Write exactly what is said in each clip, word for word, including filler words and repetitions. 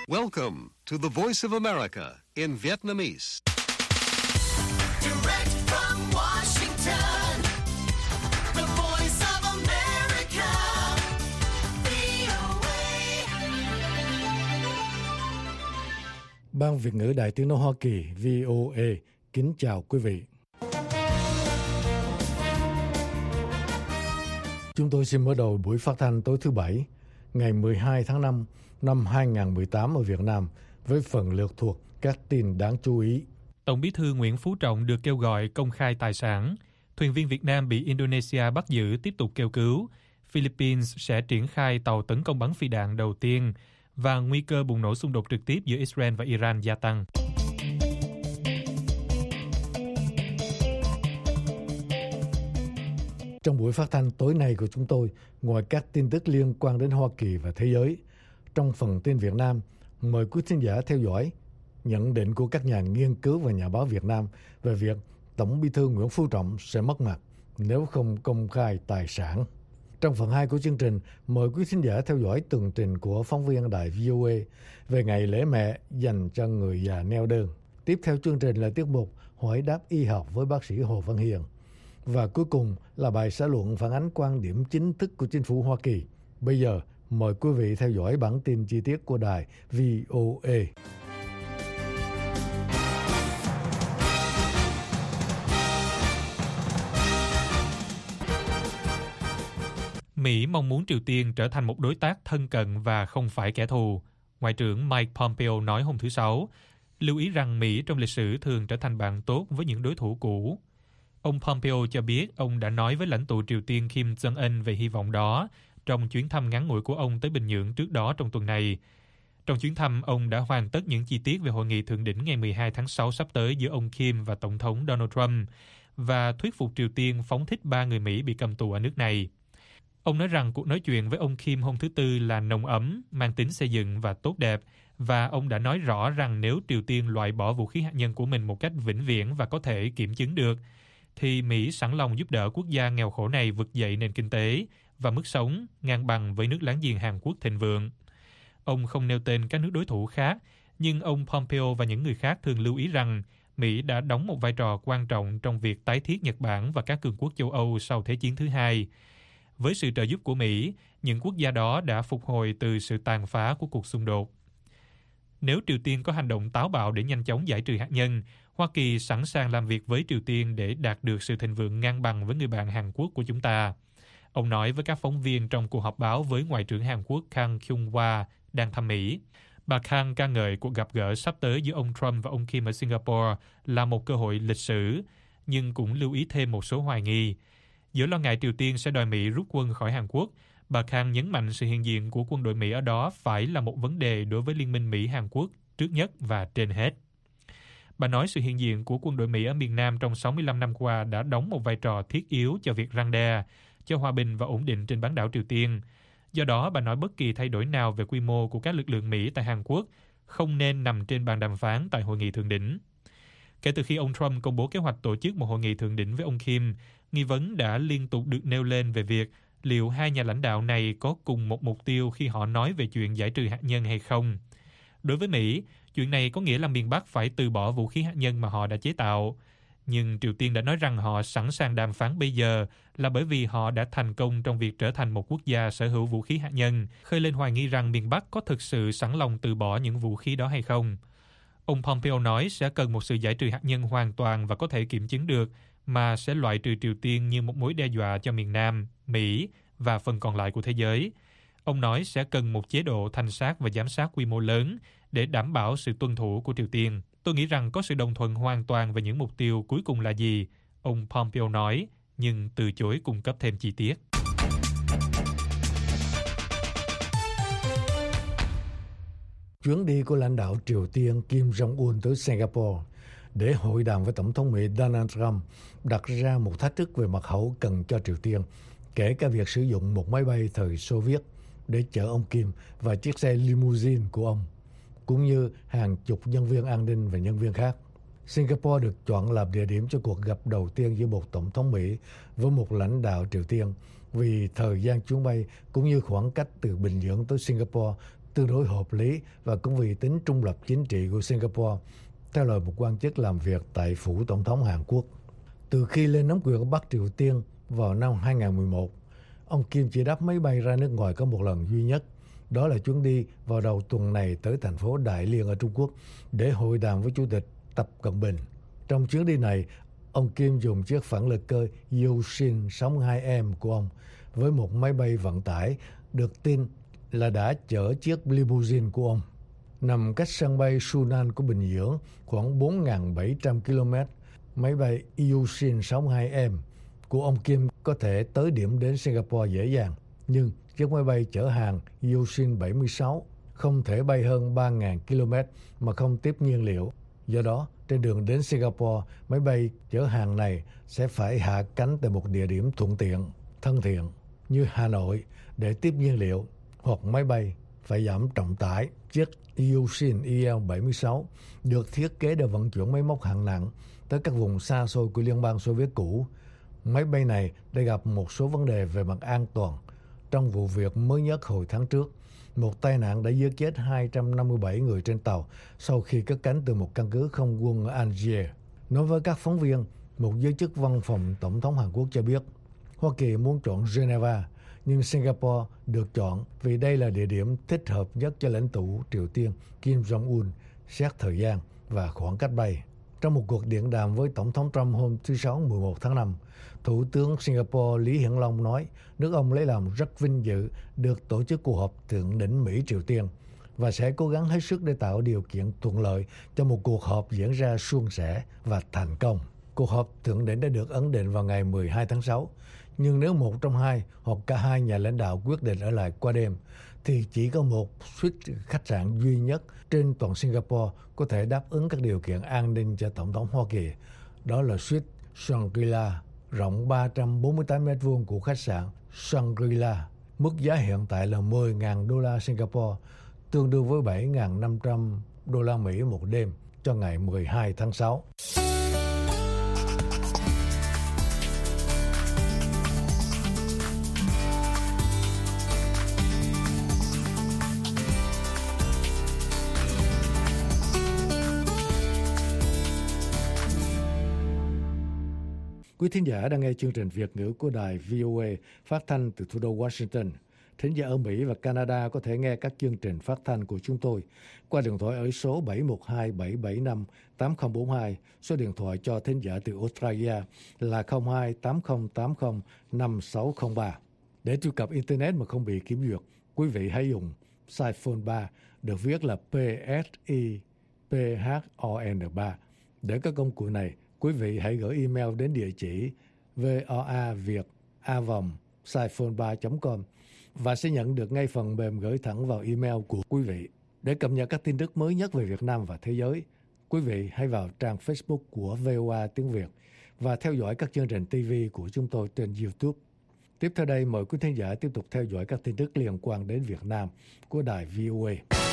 Welcome to the Voice of America in Vietnamese. Direct from Washington, the Voice of America, vê o a. Ban Việt ngữ Đài Tiếng nói Hoa Kỳ vê o a kính chào quý vị. Chúng tôi xin mở đầu buổi phát thanh tối thứ Bảy, ngày mười hai tháng năm năm hai nghìn không trăm mười tám ở Việt Nam với phần lược thuộc các tin đáng chú ý. Tổng Bí thư Nguyễn Phú Trọng được kêu gọi công khai tài sản. Thuyền viên Việt Nam bị Indonesia bắt giữ tiếp tục kêu cứu. Philippines sẽ triển khai tàu tấn công bắn phi đạn đầu tiên và nguy cơ bùng nổ xung đột trực tiếp giữa Israel và Iran gia tăng. Trong buổi phát thanh tối nay của chúng tôi, ngoài các tin tức liên quan đến Hoa Kỳ và thế giới, trong phần tin Việt Nam, mời quý thính giả theo dõi nhận định của các nhà nghiên cứu và nhà báo Việt Nam về việc Tổng Bí thư Nguyễn Phú Trọng sẽ mất mặt nếu không công khai tài sản. Trong phần hai của chương trình, mời quý thính giả theo dõi tường trình của phóng viên đài vê o a về ngày lễ mẹ dành cho người già neo đơn. Tiếp theo chương trình là tiết mục Hỏi đáp y học với bác sĩ Hồ Văn Hiền. Và cuối cùng là bài xã luận phản ánh quan điểm chính thức của chính phủ Hoa Kỳ. Bây giờ, mời quý vị theo dõi bản tin chi tiết của đài vê o a. Mỹ mong muốn Triều Tiên trở thành một đối tác thân cận và không phải kẻ thù. Ngoại trưởng Mike Pompeo nói hôm thứ Sáu, lưu ý rằng Mỹ trong lịch sử thường trở thành bạn tốt với những đối thủ cũ. Ông Pompeo cho biết ông đã nói với lãnh tụ Triều Tiên Kim Jong-un về hy vọng đó trong chuyến thăm ngắn ngủi của ông tới Bình Nhưỡng trước đó trong tuần này. Trong chuyến thăm, ông đã hoàn tất những chi tiết về hội nghị thượng đỉnh ngày mười hai tháng sáu sắp tới giữa ông Kim và Tổng thống Donald Trump và thuyết phục Triều Tiên phóng thích ba người Mỹ bị cầm tù ở nước này. Ông nói rằng cuộc nói chuyện với ông Kim hôm thứ Tư là nồng ấm, mang tính xây dựng và tốt đẹp, và ông đã nói rõ rằng nếu Triều Tiên loại bỏ vũ khí hạt nhân của mình một cách vĩnh viễn và có thể kiểm chứng được, thì Mỹ sẵn lòng giúp đỡ quốc gia nghèo khổ này vực dậy nền kinh tế và mức sống ngang bằng với nước láng giềng Hàn Quốc thịnh vượng. Ông không nêu tên các nước đối thủ khác, nhưng ông Pompeo và những người khác thường lưu ý rằng Mỹ đã đóng một vai trò quan trọng trong việc tái thiết Nhật Bản và các cường quốc châu Âu sau Thế chiến thứ hai. Với sự trợ giúp của Mỹ, những quốc gia đó đã phục hồi từ sự tàn phá của cuộc xung đột. Nếu Triều Tiên có hành động táo bạo để nhanh chóng giải trừ hạt nhân, Hoa Kỳ sẵn sàng làm việc với Triều Tiên để đạt được sự thịnh vượng ngang bằng với người bạn Hàn Quốc của chúng ta. Ông nói với các phóng viên trong cuộc họp báo với Ngoại trưởng Hàn Quốc Kang Kyung-hwa đang thăm Mỹ. Bà Kang ca ngợi cuộc gặp gỡ sắp tới giữa ông Trump và ông Kim ở Singapore là một cơ hội lịch sử, nhưng cũng lưu ý thêm một số hoài nghi. Giữa lo ngại Triều Tiên sẽ đòi Mỹ rút quân khỏi Hàn Quốc, bà Kang nhấn mạnh sự hiện diện của quân đội Mỹ ở đó phải là một vấn đề đối với Liên minh Mỹ-Hàn Quốc trước nhất và trên hết. Bà nói sự hiện diện của quân đội Mỹ ở miền Nam trong sáu mươi lăm năm qua đã đóng một vai trò thiết yếu cho việc răn đe, cho hòa bình và ổn định trên bán đảo Triều Tiên. Do đó, bà nói bất kỳ thay đổi nào về quy mô của các lực lượng Mỹ tại Hàn Quốc không nên nằm trên bàn đàm phán tại hội nghị thượng đỉnh. Kể từ khi ông Trump công bố kế hoạch tổ chức một hội nghị thượng đỉnh với ông Kim, nghi vấn đã liên tục được nêu lên về việc liệu hai nhà lãnh đạo này có cùng một mục tiêu khi họ nói về chuyện giải trừ hạt nhân hay không. Đối với Mỹ, chuyện này có nghĩa là miền Bắc phải từ bỏ vũ khí hạt nhân mà họ đã chế tạo. Nhưng Triều Tiên đã nói rằng họ sẵn sàng đàm phán bây giờ là bởi vì họ đã thành công trong việc trở thành một quốc gia sở hữu vũ khí hạt nhân, khơi lên hoài nghi rằng miền Bắc có thực sự sẵn lòng từ bỏ những vũ khí đó hay không. Ông Pompeo nói sẽ cần một sự giải trừ hạt nhân hoàn toàn và có thể kiểm chứng được, mà sẽ loại trừ Triều Tiên như một mối đe dọa cho miền Nam, Mỹ và phần còn lại của thế giới. Ông nói sẽ cần một chế độ thanh sát và giám sát quy mô lớn để đảm bảo sự tuân thủ của Triều Tiên. Tôi nghĩ rằng có sự đồng thuận hoàn toàn về những mục tiêu cuối cùng là gì, ông Pompeo nói, nhưng từ chối cung cấp thêm chi tiết. Chuyến đi của lãnh đạo Triều Tiên Kim Jong-un tới Singapore để hội đàm với Tổng thống Mỹ Donald Trump đặt ra một thách thức về mật hậu cần cho Triều Tiên, kể cả việc sử dụng một máy bay thời Xô Viết để chở ông Kim và chiếc xe limousine của ông, cũng như hàng chục nhân viên an ninh và nhân viên khác. Singapore được chọn làm địa điểm cho cuộc gặp đầu tiên giữa một tổng thống Mỹ với một lãnh đạo Triều Tiên vì thời gian chuyến bay cũng như khoảng cách từ Bình Nhưỡng tới Singapore tương đối hợp lý và cũng vì tính trung lập chính trị của Singapore, theo lời một quan chức làm việc tại phủ tổng thống Hàn Quốc. Từ khi lên nắm quyền ở Bắc Triều Tiên vào năm hai nghìn không trăm mười một, ông Kim chỉ đáp máy bay ra nước ngoài có một lần duy nhất. Đó là chuyến đi vào đầu tuần này tới thành phố Đại Liên ở Trung Quốc để hội đàm với Chủ tịch Tập Cận Bình. Trong chuyến đi này, ông Kim dùng chiếc phản lực cơ Yushin sáu mươi hai M của ông với một máy bay vận tải được tin là đã chở chiếc limousine của ông. Nằm cách sân bay Sunan của Bình Nhưỡng khoảng bốn nghìn bảy trăm ki lô mét, máy bay Yushin sáu mươi hai M của ông Kim có thể tới điểm đến Singapore dễ dàng. Nhưng chiếc máy bay chở hàng Yushin bảy mươi sáu không thể bay hơn ba nghìn ki lô mét mà không tiếp nhiên liệu. Do đó, trên đường đến Singapore, máy bay chở hàng này sẽ phải hạ cánh tại một địa điểm thuận tiện, thân thiện như Hà Nội để tiếp nhiên liệu, hoặc máy bay phải giảm trọng tải. Chiếc Yushin I L bảy mươi sáu được thiết kế để vận chuyển máy móc hạng nặng tới các vùng xa xôi của Liên bang Xô Viết cũ. Máy bay này đã gặp một số vấn đề về mặt an toàn. Trong vụ việc mới nhất hồi tháng trước, một tai nạn đã giết chết hai trăm năm mươi bảy người trên tàu sau khi cất cánh từ một căn cứ không quân ở Algiers. Nói với các phóng viên, một giới chức văn phòng Tổng thống Hàn Quốc cho biết Hoa Kỳ muốn chọn Geneva, nhưng Singapore được chọn vì đây là địa điểm thích hợp nhất cho lãnh tụ Triều Tiên Kim Jong-un xét thời gian và khoảng cách bay. Trong một cuộc điện đàm với Tổng thống Trump hôm thứ Sáu mười một tháng năm, Thủ tướng Singapore Lý Hiển Long nói nước ông lấy làm rất vinh dự được tổ chức cuộc họp thượng đỉnh Mỹ-Triều Tiên và sẽ cố gắng hết sức để tạo điều kiện thuận lợi cho một cuộc họp diễn ra suôn sẻ và thành công. Cuộc họp thượng đỉnh đã được ấn định vào ngày mười hai tháng sáu, nhưng nếu một trong hai hoặc cả hai nhà lãnh đạo quyết định ở lại qua đêm, thì chỉ có một suite khách sạn duy nhất trên toàn Singapore có thể đáp ứng các điều kiện an ninh cho Tổng thống Hoa Kỳ. Đó là suite Shangri-La, rộng ba trăm bốn mươi tám mét vuông của khách sạn Shangri-La. Mức giá hiện tại là mười nghìn đô la Singapore, tương đương với bảy nghìn năm trăm đô la Mỹ một đêm cho ngày mười hai tháng sáu. Quý thính giả đang nghe chương trình Việt ngữ của đài vê o a phát thanh từ thủ đô Washington. Thính giả ở Mỹ và Canada có thể nghe các chương trình phát thanh của chúng tôi qua điện thoại ở số bảy một hai bảy bảy năm tám không bốn hai. Số điện thoại cho thính giả từ Australia là không hai tám không tám không năm sáu không ba. Để truy cập Internet mà không bị kiểm duyệt, quý vị hãy dùng Psiphone ba, được viết là P S I P H O N ba. Để các công cụ này, quý vị hãy gửi email đến địa chỉ voaviet a vòng psiphone ba chấm com và sẽ nhận được ngay phần mềm gửi thẳng vào email của quý vị. Để cập nhật các tin tức mới nhất về Việt Nam và thế giới, quý vị hãy vào trang Facebook của vê o a tiếng Việt và theo dõi các chương trình ti vi của chúng tôi trên YouTube. Tiếp theo đây, mời quý thính giả tiếp tục theo dõi các tin tức liên quan đến Việt Nam của đài vê o a.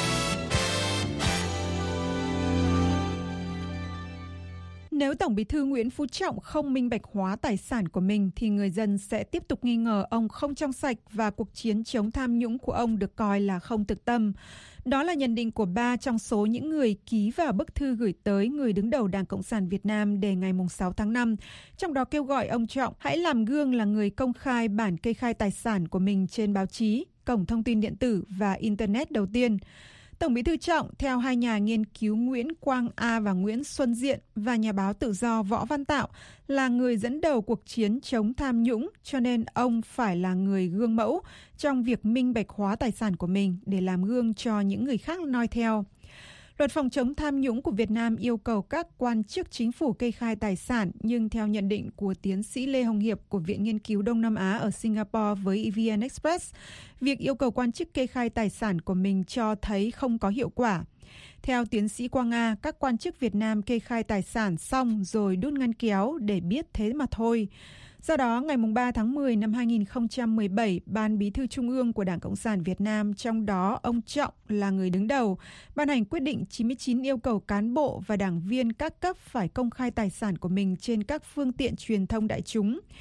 Nếu Tổng Bí thư Nguyễn Phú Trọng không minh bạch hóa tài sản của mình thì người dân sẽ tiếp tục nghi ngờ ông không trong sạch và cuộc chiến chống tham nhũng của ông được coi là không thực tâm. Đó là nhận định của ba trong số những người ký vào bức thư gửi tới người đứng đầu Đảng Cộng sản Việt Nam đề ngày sáu tháng năm, trong đó kêu gọi ông Trọng hãy làm gương là người công khai bản kê khai tài sản của mình trên báo chí, cổng thông tin điện tử và Internet đầu tiên. Tổng Bí thư Trọng, theo hai nhà nghiên cứu Nguyễn Quang A và Nguyễn Xuân Diện và nhà báo tự do Võ Văn Tạo, là người dẫn đầu cuộc chiến chống tham nhũng, cho nên ông phải là người gương mẫu trong việc minh bạch hóa tài sản của mình để làm gương cho những người khác noi theo. Luật phòng chống tham nhũng của Việt Nam yêu cầu các quan chức chính phủ kê khai tài sản, nhưng theo nhận định của tiến sĩ Lê Hồng Hiệp của Viện Nghiên cứu Đông Nam Á ở Singapore với vê en Express, việc yêu cầu quan chức kê khai tài sản của mình cho thấy không có hiệu quả. Theo tiến sĩ Quang Nga, các quan chức Việt Nam kê khai tài sản xong rồi đút ngăn kéo để biết thế mà thôi. Do đó, ngày ba tháng mười năm hai nghìn không trăm mười bảy, Ban Bí thư Trung ương của Đảng Cộng sản Việt Nam, trong đó ông Trọng là người đứng đầu, ban hành quyết định chín mươi chín yêu cầu cán bộ và đảng viên các cấp phải công khai tài sản của mình trên các phương tiện truyền thông đại chúng.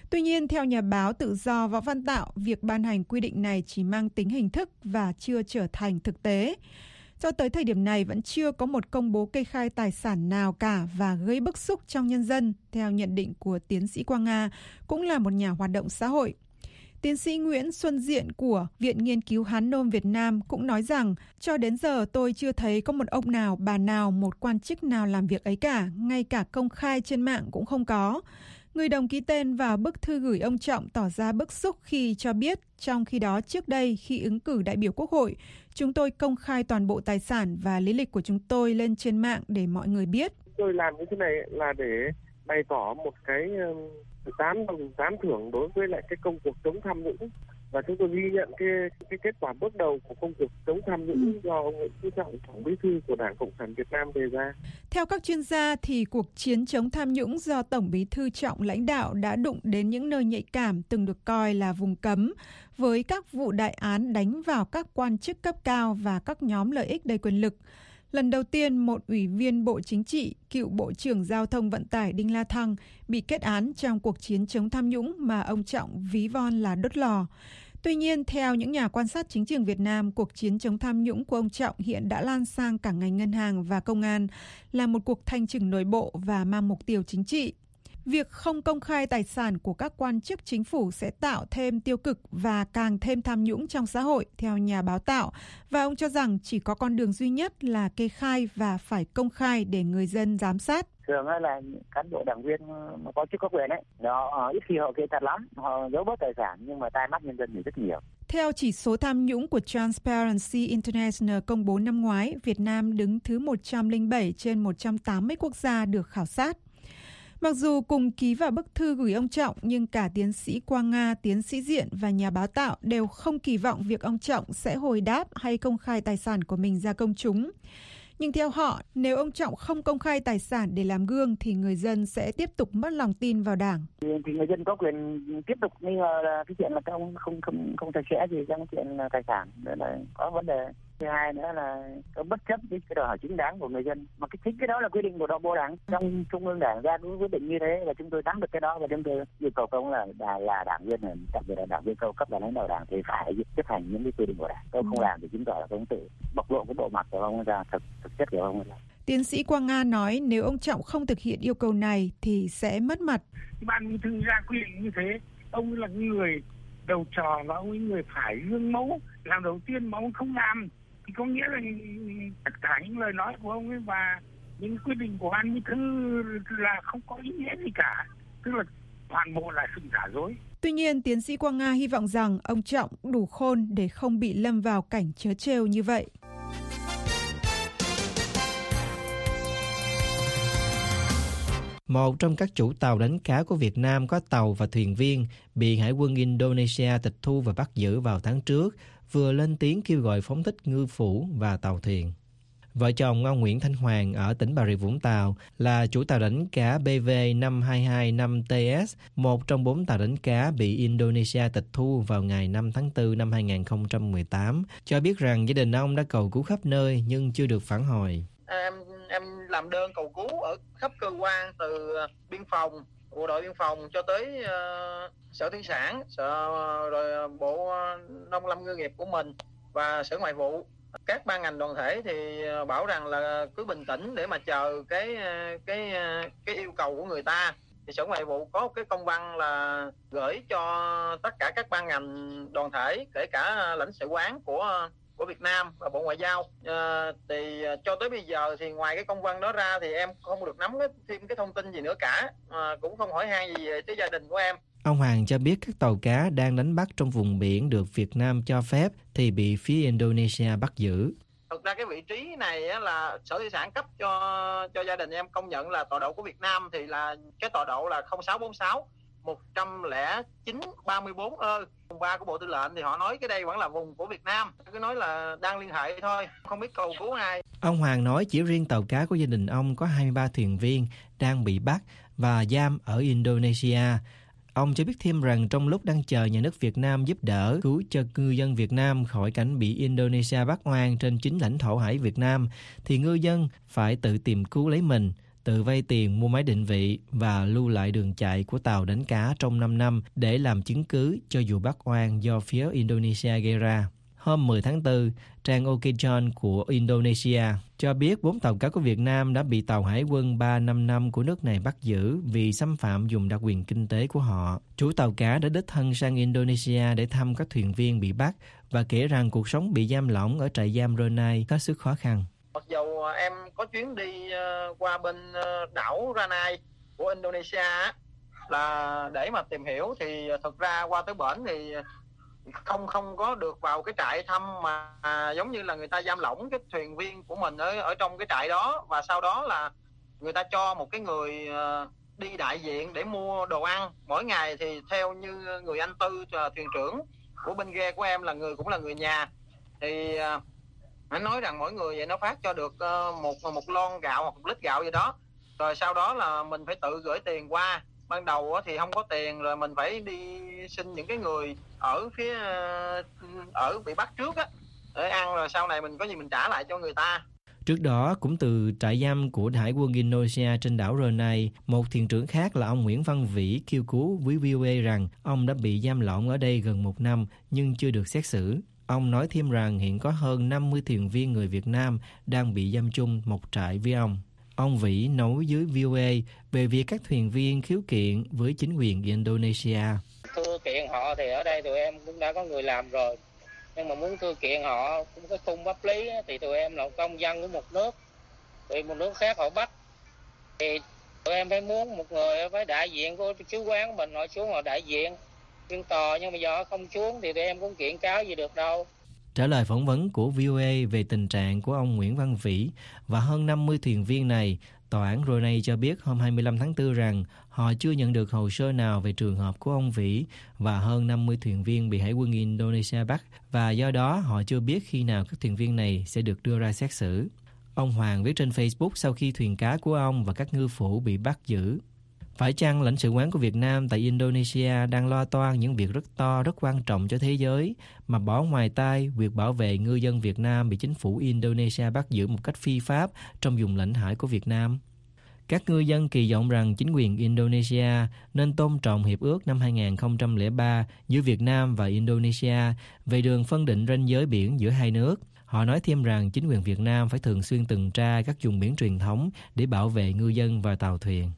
Tuy nhiên, theo nhà báo tự do Võ Văn Tạo, việc ban hành quy định này chỉ mang tính hình thức và chưa trở thành thực tế. Cho tới thời điểm này vẫn chưa có một công bố kê khai tài sản nào cả và gây bức xúc trong nhân dân, theo nhận định của tiến sĩ Quang Nga, cũng là một nhà hoạt động xã hội. Tiến sĩ Nguyễn Xuân Diện của Viện Nghiên cứu Hán Nôm Việt Nam cũng nói rằng, cho đến giờ tôi chưa thấy có một ông nào, bà nào, một quan chức nào làm việc ấy cả, ngay cả công khai trên mạng cũng không có. Người đồng ký tên vào bức thư gửi ông Trọng tỏ ra bức xúc khi cho biết, trong khi đó trước đây khi ứng cử đại biểu Quốc hội, chúng tôi công khai toàn bộ tài sản và lý lịch của chúng tôi lên trên mạng để mọi người biết. Tôi làm như thế này là để bày tỏ một cái tán đồng, tán thưởng đối với lại cái công cuộc chống tham nhũng, và chúng tôi ghi nhận cái cái kết quả bước đầu của công cuộc chống tham nhũng ừ. do ông Nguyễn Phú Trọng, Tổng Bí thư của Đảng Cộng sản Việt Nam đề ra. Theo các chuyên gia thì cuộc chiến chống tham nhũng do Tổng Bí thư Trọng lãnh đạo đã đụng đến những nơi nhạy cảm từng được coi là vùng cấm, với các vụ đại án đánh vào các quan chức cấp cao và các nhóm lợi ích đầy quyền lực. Lần đầu tiên, một ủy viên Bộ Chính trị, cựu Bộ trưởng Giao thông Vận tải Đinh La Thăng bị kết án trong cuộc chiến chống tham nhũng mà ông Trọng ví von là đốt lò. Tuy nhiên, theo những nhà quan sát chính trường Việt Nam, cuộc chiến chống tham nhũng của ông Trọng hiện đã lan sang cả ngành ngân hàng và công an, là một cuộc thanh trừng nội bộ và mang mục tiêu chính trị. Việc không công khai tài sản của các quan chức chính phủ sẽ tạo thêm tiêu cực và càng thêm tham nhũng trong xã hội, theo nhà báo Tạo. Và ông cho rằng chỉ có con đường duy nhất là kê khai và phải công khai để người dân giám sát. Thường là cán bộ đảng viên mà có chức có quyền ấy, đó ít khi họ kê thật lắm, họ giấu bớt tài sản nhưng mà tai mắt nhân dân thì rất nhiều. Theo chỉ số tham nhũng của Transparency International công bố năm ngoái, Việt Nam đứng thứ một trăm lẻ bảy trên một trăm tám mươi quốc gia được khảo sát. Mặc dù cùng ký vào bức thư gửi ông Trọng, nhưng cả tiến sĩ Quang Nga, tiến sĩ Diện và nhà báo Tạo đều không kỳ vọng việc ông Trọng sẽ hồi đáp hay công khai tài sản của mình ra công chúng. Nhưng theo họ, nếu ông Trọng không công khai tài sản để làm gương thì người dân sẽ tiếp tục mất lòng tin vào Đảng. Thì người dân có quyền tiếp tục nghi ngờ là cái chuyện là ông không không không sạch sẽ gì trong chuyện tài sản, đó là có vấn đề. Thứ hai nữa là có bất chấp cái đòi hỏi chính đáng của người dân, mà cái chính cái đó là quy định của đó bộ đảng, trong trung ương đảng ra cũng quyết định như thế, và chúng tôi nắm được cái đó và chúng tôi yêu cầu ông là là, là đảng viên, đặc biệt là đảng viên cao cấp là lãnh đạo đảng thì phải chấp hành những cái quy định của đảng. Ông không làm thì chứng tỏ là ông tự bộc lộ cái bộ mặt của ông ra, thực thực chất của ông ra. Tiến sĩ Quang Nga nói nếu ông Trọng không thực hiện yêu cầu này thì sẽ mất mặt. Ban Bí thư ra quy định như thế, ông là người đầu trò và ông ấy người phải gương mẫu làm đầu tiên mà ông không làm thì có nghĩa là tất cả những lời nói của ông ấy và những quyết định của Ban Bí thư là không có ý nghĩa gì cả, tức là toàn bộ là sự giả dối. Tuy nhiên, tiến sĩ Quang Nga hy vọng rằng ông Trọng đủ khôn để không bị lâm vào cảnh trớ trêu như vậy. Một trong các chủ tàu đánh cá của Việt Nam có tàu và thuyền viên bị Hải quân Indonesia tịch thu và bắt giữ vào tháng trước, vừa lên tiếng kêu gọi phóng thích ngư phủ và tàu thuyền. Vợ chồng ông Nguyễn Thanh Hoàng ở tỉnh Bà Rịa Vũng Tàu là chủ tàu đánh cá B V năm hai hai năm T S, một trong bốn tàu đánh cá bị Indonesia tịch thu vào ngày năm tháng tư năm hai nghìn không trăm mười tám, cho biết rằng gia đình ông đã cầu cứu khắp nơi nhưng chưa được phản hồi. Em em làm đơn cầu cứu ở khắp cơ quan, từ biên phòng, bộ đội biên phòng cho tới uh, sở thủy sản, sở rồi bộ nông lâm ngư nghiệp của mình và sở ngoại vụ. Các ban ngành đoàn thể thì bảo rằng là cứ bình tĩnh để mà chờ cái cái cái yêu cầu của người ta. Thì sở ngoại vụ có cái công văn là gửi cho tất cả các ban ngành đoàn thể, kể cả lãnh sự quán của của Việt Nam và Bộ Ngoại giao. À, thì cho tới bây giờ thì ngoài cái công văn đó ra thì em không được nắm thêm cái thông tin gì nữa cả, à, cũng không hỏi han gì tới gia đình của em. Ông Hoàng cho biết các tàu cá đang đánh bắt trong vùng biển được Việt Nam cho phép thì bị phía Indonesia bắt giữ. Thực ra cái vị trí này là Sở Thủy sản cấp cho cho gia đình em công nhận là tọa độ của Việt Nam, thì là cái tọa độ là không sáu bốn sáu một không chín ba mươi bốn ơ. Vùng ba của Bộ Tư lệnh thì họ nói cái đây vẫn là vùng của Việt Nam, cứ nói là đang liên hệ thôi, không biết cầu cứu ai. Ông Hoàng nói chỉ riêng tàu cá của gia đình ông có hai mươi ba thuyền viên đang bị bắt và giam ở Indonesia. Ông cho biết thêm rằng trong lúc đang chờ nhà nước Việt Nam giúp đỡ cứu cho ngư dân Việt Nam khỏi cảnh bị Indonesia bắt oan trên chính lãnh thổ hải Việt Nam, thì ngư dân phải tự tìm cứu lấy mình. tự vay tiền mua máy định vị và lưu lại đường chạy của tàu đánh cá trong năm năm để làm chứng cứ cho vụ bắt oan do phía Indonesia gây ra. Hôm mười tháng tư, trang Okechon của Indonesia cho biết bốn tàu cá của Việt Nam đã bị tàu hải quân ba năm năm của nước này bắt giữ vì xâm phạm vùng đặc quyền kinh tế của họ. Chủ tàu cá đã đích thân sang Indonesia để thăm các thuyền viên bị bắt và kể rằng cuộc sống bị giam lỏng ở trại giam Ranai hết sức khó khăn. Mặc dù em có chuyến đi qua bên đảo Ranai của Indonesia là để mà tìm hiểu, thì thực ra qua tới bển thì không không có được vào cái trại thăm, mà à, giống như là người ta giam lỏng cái thuyền viên của mình ở ở trong cái trại đó, và sau đó là người ta cho một cái người uh, đi đại diện để mua đồ ăn mỗi ngày. Thì theo như người anh Tư, uh, thuyền trưởng của bên ghe của em là người cũng là người nhà, thì uh, anh nói rằng mỗi người vậy nó phát cho được uh, một một lon gạo hoặc một lít gạo gì đó, rồi sau đó là mình phải tự gửi tiền qua. Ban đầu thì không có tiền, rồi mình phải đi xin những cái người ở phía ở bị bắt trước á để ăn, rồi sau này mình có gì mình trả lại cho người ta. Trước đó, cũng từ trại giam của Hải quân Indonesia trên đảo Ranai, một thuyền trưởng khác là ông Nguyễn Văn Vĩ kêu cứu với vê o a rằng ông đã bị giam lỏng ở đây gần một năm nhưng chưa được xét xử. Ông nói thêm rằng hiện có hơn năm mươi thuyền viên người Việt Nam đang bị giam chung một trại với ông. Ông Vĩ nói với vê o a về việc các thuyền viên khiếu kiện với chính quyền Indonesia. Thưa kiện họ thì ở đây tụi em cũng đã có người làm rồi, nhưng mà muốn thưa kiện họ cũng có khung pháp lý thì tụi em là công dân của một nước, thì một nước khác họ bắt, thì tụi em phải muốn một người phải đại diện của sứ quán của mình họ xuống họ đại diện phiên tòa, nhưng mà giờ họ không xuống thì tụi em cũng kiện cáo gì được đâu. Trả lời phỏng vấn của vê o a về tình trạng của ông Nguyễn Văn Vĩ và hơn năm mươi thuyền viên này, tòa án Brunei cho biết hôm hai mươi lăm tháng tư rằng họ chưa nhận được hồ sơ nào về trường hợp của ông Vĩ và hơn năm mươi thuyền viên bị Hải quân Indonesia bắt, và do đó họ chưa biết khi nào các thuyền viên này sẽ được đưa ra xét xử. Ông Hoàng viết trên Facebook sau khi thuyền cá của ông và các ngư phủ bị bắt giữ. Phải chăng lãnh sự quán của Việt Nam tại Indonesia đang lo toan những việc rất to, rất quan trọng cho thế giới mà bỏ ngoài tai việc bảo vệ ngư dân Việt Nam bị chính phủ Indonesia bắt giữ một cách phi pháp trong vùng lãnh hải của Việt Nam? Các ngư dân kỳ vọng rằng chính quyền Indonesia nên tôn trọng hiệp ước năm hai không không ba giữa Việt Nam và Indonesia về đường phân định ranh giới biển giữa hai nước. Họ nói thêm rằng chính quyền Việt Nam phải thường xuyên tuần tra các vùng biển truyền thống để bảo vệ ngư dân và tàu thuyền.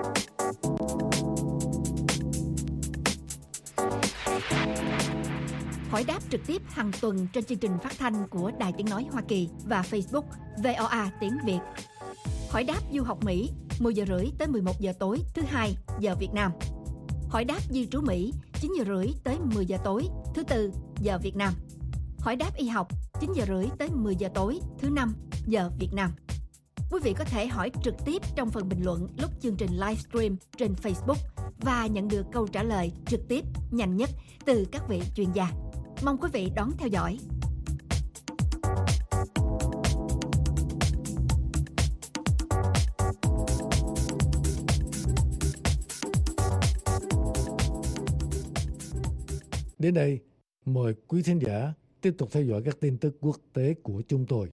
Hỏi đáp trực tiếp hàng tuần trên chương trình phát thanh của Đài Tiếng Nói Hoa Kỳ và Facebook vê o a Tiếng Việt. Hỏi đáp du học Mỹ mười giờ rưỡi tới mười một giờ tối thứ hai giờ Việt Nam. Hỏi đáp di trú Mỹ chín giờ rưỡi tới mười giờ tối thứ tư giờ Việt Nam. Hỏi đáp y học chín giờ rưỡi tới mười giờ tối thứ năm giờ Việt Nam. Quý vị có thể hỏi trực tiếp trong phần bình luận lúc chương trình livestream trên Facebook và nhận được câu trả lời trực tiếp nhanh nhất từ các vị chuyên gia. Mong quý vị đón theo dõi. Đến đây, mời quý thính giả tiếp tục theo dõi các tin tức quốc tế của chúng tôi.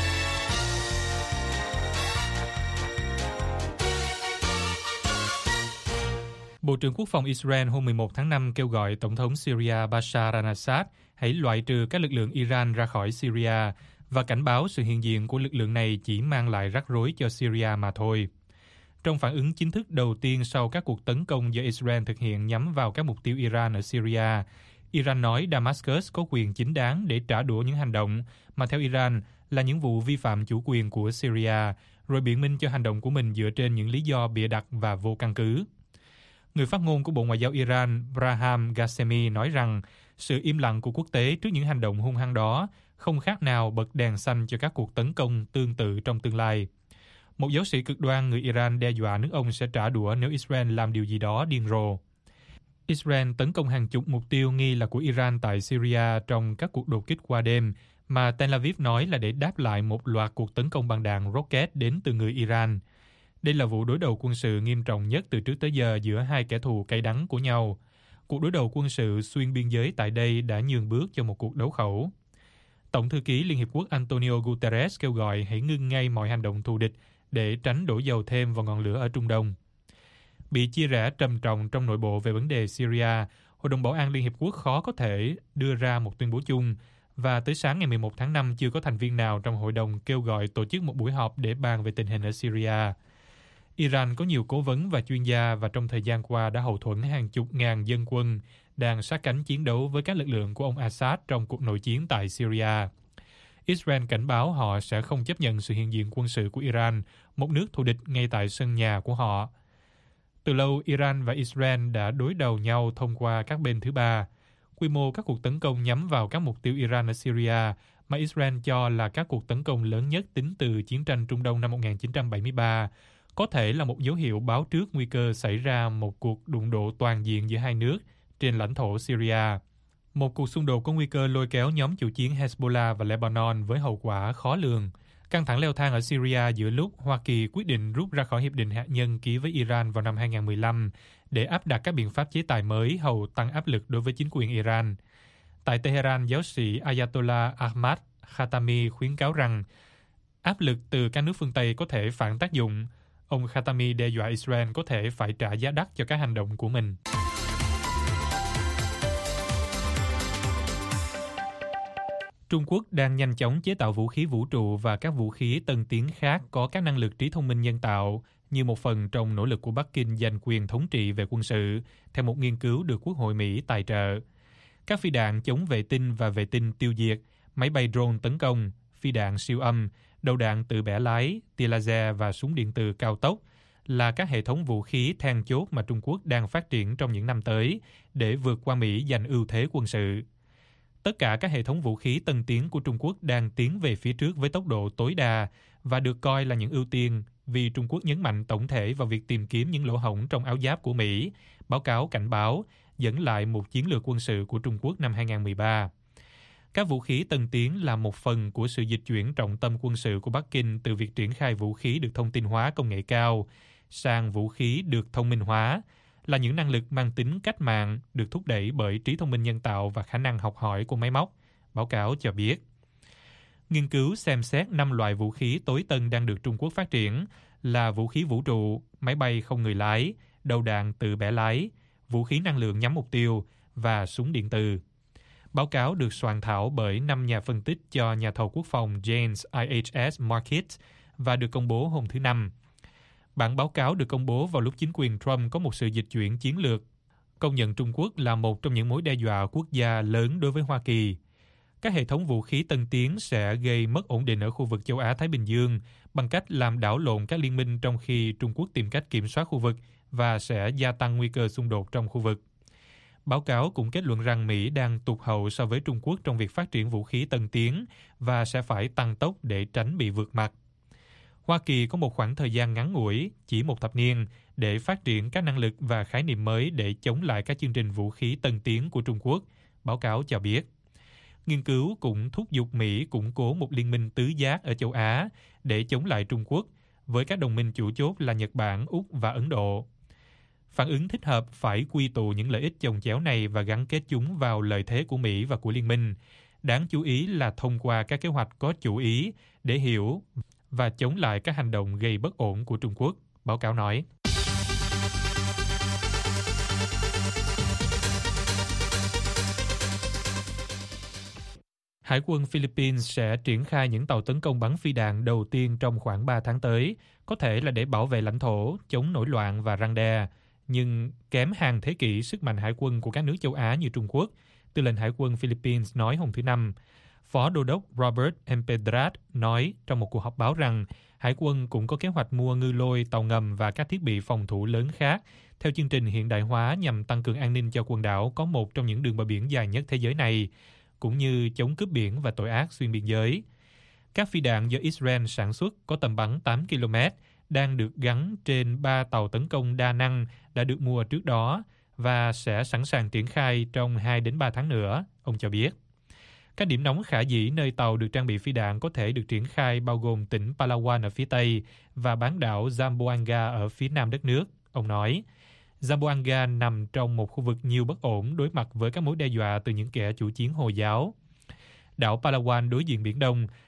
Bộ trưởng Quốc phòng Israel hôm mười một tháng năm kêu gọi Tổng thống Syria Bashar al-Assad hãy loại trừ các lực lượng Iran ra khỏi Syria và cảnh báo sự hiện diện của lực lượng này chỉ mang lại rắc rối cho Syria mà thôi. Trong phản ứng chính thức đầu tiên sau các cuộc tấn công do Israel thực hiện nhắm vào các mục tiêu Iran ở Syria, Iran nói Damascus có quyền chính đáng để trả đũa những hành động mà theo Iran là những vụ vi phạm chủ quyền của Syria, rồi biện minh cho hành động của mình dựa trên những lý do bịa đặt và vô căn cứ. Người phát ngôn của Bộ Ngoại giao Iran, Braham Ghasemi, nói rằng sự im lặng của quốc tế trước những hành động hung hăng đó không khác nào bật đèn xanh cho các cuộc tấn công tương tự trong tương lai. Một giáo sĩ cực đoan người Iran đe dọa nước ông sẽ trả đũa nếu Israel làm điều gì đó điên rồ. Israel tấn công hàng chục mục tiêu nghi là của Iran tại Syria trong các cuộc đột kích qua đêm, mà Tel Aviv nói là để đáp lại một loạt cuộc tấn công bằng đạn rocket đến từ người Iran. Đây là vụ đối đầu quân sự nghiêm trọng nhất từ trước tới giờ giữa hai kẻ thù cay đắng của nhau. Cuộc đối đầu quân sự xuyên biên giới tại đây đã nhường bước cho một cuộc đấu khẩu. Tổng thư ký Liên Hiệp Quốc Antonio Guterres kêu gọi hãy ngưng ngay mọi hành động thù địch để tránh đổ dầu thêm vào ngọn lửa ở Trung Đông. Bị chia rẽ trầm trọng trong nội bộ về vấn đề Syria, Hội đồng Bảo an Liên Hiệp Quốc khó có thể đưa ra một tuyên bố chung, và tới sáng ngày mười một tháng năm chưa có thành viên nào trong hội đồng kêu gọi tổ chức một buổi họp để bàn về tình hình ở Syria. Iran có nhiều cố vấn và chuyên gia và trong thời gian qua đã hậu thuẫn hàng chục ngàn dân quân đang sát cánh chiến đấu với các lực lượng của ông Assad trong cuộc nội chiến tại Syria. Israel cảnh báo họ sẽ không chấp nhận sự hiện diện quân sự của Iran, một nước thù địch ngay tại sân nhà của họ. Từ lâu, Iran và Israel đã đối đầu nhau thông qua các bên thứ ba. Quy mô các cuộc tấn công nhắm vào các mục tiêu Iran ở Syria mà Israel cho là các cuộc tấn công lớn nhất tính từ chiến tranh Trung Đông năm một nghìn chín trăm bảy mươi ba có thể là một dấu hiệu báo trước nguy cơ xảy ra một cuộc đụng độ toàn diện giữa hai nước trên lãnh thổ Syria. Một cuộc xung đột có nguy cơ lôi kéo nhóm chủ chiến Hezbollah và Lebanon với hậu quả khó lường. Căng thẳng leo thang ở Syria giữa lúc Hoa Kỳ quyết định rút ra khỏi hiệp định hạt nhân ký với Iran vào năm hai nghìn mười lăm để áp đặt các biện pháp chế tài mới hầu tăng áp lực đối với chính quyền Iran. Tại Tehran, giáo sĩ Ayatollah Ahmad Khatami khuyến cáo rằng áp lực từ các nước phương Tây có thể phản tác dụng. Ông Khatami đe dọa Israel có thể phải trả giá đắt cho các hành động của mình. Trung Quốc đang nhanh chóng chế tạo vũ khí vũ trụ và các vũ khí tân tiến khác có các năng lực trí thông minh nhân tạo như một phần trong nỗ lực của Bắc Kinh giành quyền thống trị về quân sự, theo một nghiên cứu được Quốc hội Mỹ tài trợ. Các phi đạn chống vệ tinh và vệ tinh tiêu diệt, máy bay drone tấn công, phi đạn siêu âm, đầu đạn tự bẻ lái, tia laser và súng điện từ cao tốc là các hệ thống vũ khí then chốt mà Trung Quốc đang phát triển trong những năm tới để vượt qua Mỹ giành ưu thế quân sự. Tất cả các hệ thống vũ khí tân tiến của Trung Quốc đang tiến về phía trước với tốc độ tối đa và được coi là những ưu tiên vì Trung Quốc nhấn mạnh tổng thể vào việc tìm kiếm những lỗ hổng trong áo giáp của Mỹ, báo cáo cảnh báo, dẫn lại một chiến lược quân sự của Trung Quốc năm hai nghìn mười ba. Các vũ khí tân tiến là một phần của sự dịch chuyển trọng tâm quân sự của Bắc Kinh từ việc triển khai vũ khí được thông tin hóa công nghệ cao sang vũ khí được thông minh hóa, là những năng lực mang tính cách mạng được thúc đẩy bởi trí thông minh nhân tạo và khả năng học hỏi của máy móc, báo cáo cho biết. Nghiên cứu xem xét năm loại vũ khí tối tân đang được Trung Quốc phát triển là vũ khí vũ trụ, máy bay không người lái, đầu đạn tự bẻ lái, vũ khí năng lượng nhắm mục tiêu và súng điện từ. Báo cáo được soạn thảo bởi năm nhà phân tích cho nhà thầu quốc phòng Janes I H S Markets và được công bố hôm thứ Năm. Bản báo cáo được công bố vào lúc chính quyền Trump có một sự dịch chuyển chiến lược, công nhận Trung Quốc là một trong những mối đe dọa quốc gia lớn đối với Hoa Kỳ. Các hệ thống vũ khí tân tiến sẽ gây mất ổn định ở khu vực châu Á-Thái Bình Dương bằng cách làm đảo lộn các liên minh trong khi Trung Quốc tìm cách kiểm soát khu vực và sẽ gia tăng nguy cơ xung đột trong khu vực. Báo cáo cũng kết luận rằng Mỹ đang tụt hậu so với Trung Quốc trong việc phát triển vũ khí tân tiến và sẽ phải tăng tốc để tránh bị vượt mặt. Hoa Kỳ có một khoảng thời gian ngắn ngủi, chỉ một thập niên, để phát triển các năng lực và khái niệm mới để chống lại các chương trình vũ khí tân tiến của Trung Quốc, báo cáo cho biết. Nghiên cứu cũng thúc giục Mỹ củng cố một liên minh tứ giác ở châu Á để chống lại Trung Quốc, với các đồng minh chủ chốt là Nhật Bản, Úc và Ấn Độ. Phản ứng thích hợp phải quy tụ những lợi ích chồng chéo này và gắn kết chúng vào lợi thế của Mỹ và của liên minh. Đáng chú ý là thông qua các kế hoạch có chủ ý để hiểu và chống lại các hành động gây bất ổn của Trung Quốc, báo cáo nói. Hải quân Philippines sẽ triển khai những tàu tấn công bắn phi đạn đầu tiên trong khoảng ba tháng tới, có thể là để bảo vệ lãnh thổ, chống nổi loạn và răn đe, nhưng kém hàng thế kỷ sức mạnh hải quân của các nước châu Á như Trung Quốc, Tư lệnh Hải quân Philippines nói hôm thứ Năm. Phó Đô đốc Robert Empedrat nói trong một cuộc họp báo rằng Hải quân cũng có kế hoạch mua ngư lôi, tàu ngầm và các thiết bị phòng thủ lớn khác theo chương trình hiện đại hóa nhằm tăng cường an ninh cho quần đảo có một trong những đường bờ biển dài nhất thế giới này, cũng như chống cướp biển và tội ác xuyên biên giới. Các phi đạn do Israel sản xuất có tầm bắn tám ki lô mét đang được gắn trên ba tàu tấn công đa năng đã được mua trước đó và sẽ sẵn sàng triển khai trong hai đến ba tháng nữa, ông cho biết. Các điểm nóng khả dĩ nơi tàu được trang bị phi đạn có thể được triển khai bao gồm tỉnh Palawan ở phía Tây và bán đảo Zamboanga ở phía Nam đất nước, ông nói. Zamboanga nằm trong một khu vực nhiều bất ổn đối mặt với các mối đe dọa từ những kẻ chủ chiến Hồi giáo. Đảo Palawan đối diện Biển Đông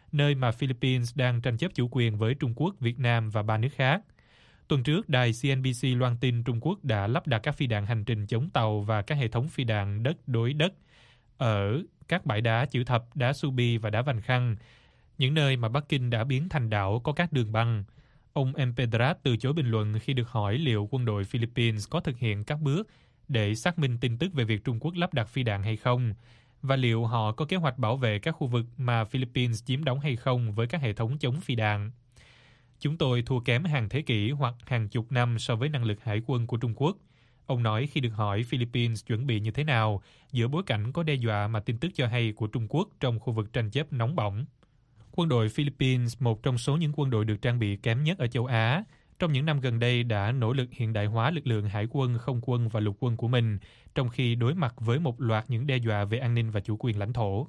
nơi mà Philippines đang tranh chấp chủ quyền với Trung Quốc, Việt Nam và ba nước khác. Tuần trước, đài xê en bê xê loan tin Trung Quốc đã lắp đặt các phi đạn hành trình chống tàu và các hệ thống phi đạn đất đối đất ở các bãi đá chữ thập, đá Subi và đá Vành Khăn, những nơi mà Bắc Kinh đã biến thành đảo có các đường băng. Ông Empedrat từ chối bình luận khi được hỏi liệu quân đội Philippines có thực hiện các bước để xác minh tin tức về việc Trung Quốc lắp đặt phi đạn hay không, và liệu họ có kế hoạch bảo vệ các khu vực mà Philippines chiếm đóng hay không với các hệ thống chống phi đạn. Chúng tôi thua kém hàng thế kỷ hoặc hàng chục năm so với năng lực hải quân của Trung Quốc. Ông nói khi được hỏi Philippines chuẩn bị như thế nào giữa bối cảnh có đe dọa mà tin tức cho hay của Trung Quốc trong khu vực tranh chấp nóng bỏng. Quân đội Philippines, một trong số những quân đội được trang bị kém nhất ở châu Á, trong những năm gần đây đã nỗ lực hiện đại hóa lực lượng hải quân, không quân và lục quân của mình, trong khi đối mặt với một loạt những đe dọa về an ninh và chủ quyền lãnh thổ.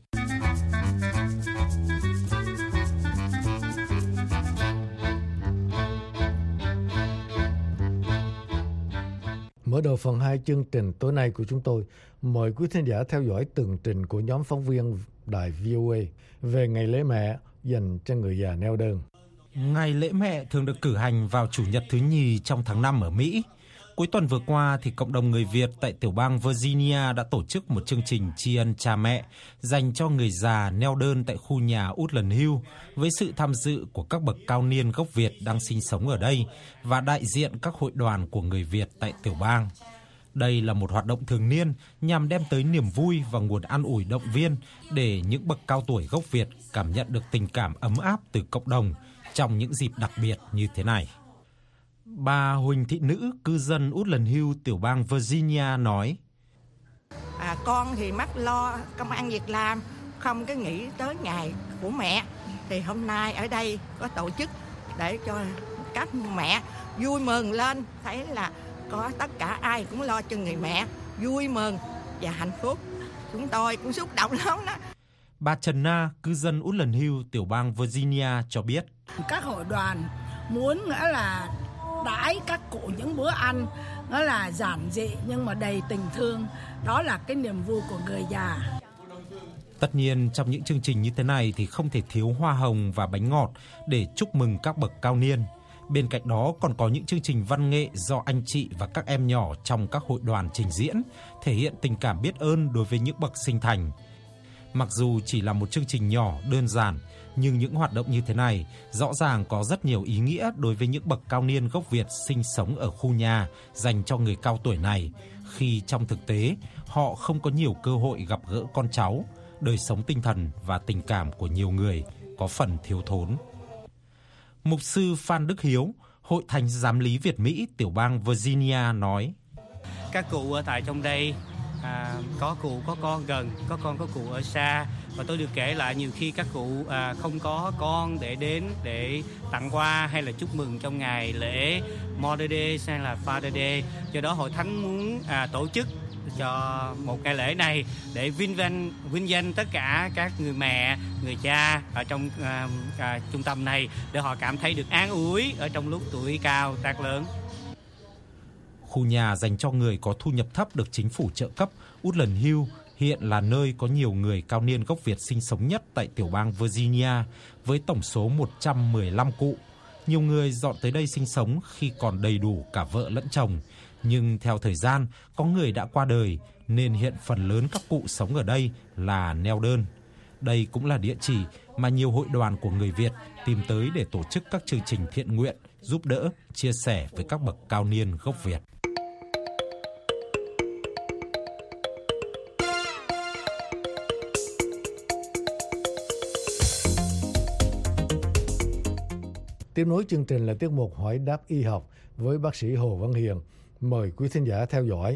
Mở đầu phần hai chương trình tối nay của chúng tôi, mời quý thính giả theo dõi tường trình của nhóm phóng viên đài vê o a về ngày lễ mẹ dành cho người già neo đơn. Ngày lễ mẹ thường được cử hành vào chủ nhật thứ nhì trong tháng năm ở Mỹ. Cuối tuần vừa qua thì cộng đồng người Việt tại tiểu bang Virginia đã tổ chức một chương trình tri ân cha mẹ dành cho người già neo đơn tại khu nhà Woodland Hill với sự tham dự của các bậc cao niên gốc Việt đang sinh sống ở đây và đại diện các hội đoàn của người Việt tại tiểu bang. Đây là một hoạt động thường niên nhằm đem tới niềm vui và nguồn an ủi động viên để những bậc cao tuổi gốc Việt cảm nhận được tình cảm ấm áp từ cộng đồng trong những dịp đặc biệt như thế này. Bà Huỳnh Thị Nữ, cư dân Woodland Hill, tiểu bang Virginia nói: à, Con thì mắc lo công ăn việc làm, không có nghĩ tới ngày của mẹ. Thì hôm nay ở đây có tổ chức để cho các mẹ vui mừng lên, thấy là có tất cả ai cũng lo cho người mẹ, vui mừng và hạnh phúc. Chúng tôi cũng xúc động lắm đó. Bà Trần Na, cư dân Woodland Hill, tiểu bang Virginia cho biết: Các hội đoàn muốn nghĩa là đãi các cụ những bữa ăn nó là giản dị nhưng mà đầy tình thương, đó là cái niềm vui của người già. Tất nhiên trong những chương trình như thế này thì không thể thiếu hoa hồng và bánh ngọt để chúc mừng các bậc cao niên. Bên cạnh đó còn có những chương trình văn nghệ do anh chị và các em nhỏ trong các hội đoàn trình diễn, thể hiện tình cảm biết ơn đối với những bậc sinh thành. Mặc dù chỉ là một chương trình nhỏ đơn giản, nhưng những hoạt động như thế này rõ ràng có rất nhiều ý nghĩa đối với những bậc cao niên gốc Việt sinh sống ở khu nhà dành cho người cao tuổi này, khi trong thực tế họ không có nhiều cơ hội gặp gỡ con cháu, đời sống tinh thần và tình cảm của nhiều người có phần thiếu thốn. Mục sư Phan Đức Hiếu, Hội Thánh Giám lý Việt Mỹ, tiểu bang Virginia nói: Các cụ ở tại trong đây, à, có cụ có con gần, có con có cụ ở xa. Và tôi được kể lại nhiều khi các cụ à, không có con để đến để tặng quà hay là chúc mừng trong ngày lễ Mother Day hay là Father Day. Do đó Hội Thánh muốn à, tổ chức cho một ngày lễ này để vinh danh vinh danh tất cả các người mẹ, người cha ở trong à, à, trung tâm này để họ cảm thấy được an ủi ở trong lúc tuổi cao tác lớn. Khu nhà dành cho người có thu nhập thấp được chính phủ trợ cấp Woodland Hill hiện là nơi có nhiều người cao niên gốc Việt sinh sống nhất tại tiểu bang Virginia với tổng số một trăm mười lăm cụ. Nhiều người dọn tới đây sinh sống khi còn đầy đủ cả vợ lẫn chồng, nhưng theo thời gian có người đã qua đời nên hiện phần lớn các cụ sống ở đây là neo đơn. Đây cũng là địa chỉ mà nhiều hội đoàn của người Việt tìm tới để tổ chức các chương trình thiện nguyện, giúp đỡ, chia sẻ với các bậc cao niên gốc Việt. Tiếp nối chương trình là tiết mục hỏi đáp y học với bác sĩ Hồ Văn Hiền. Mời quý thính giả theo dõi.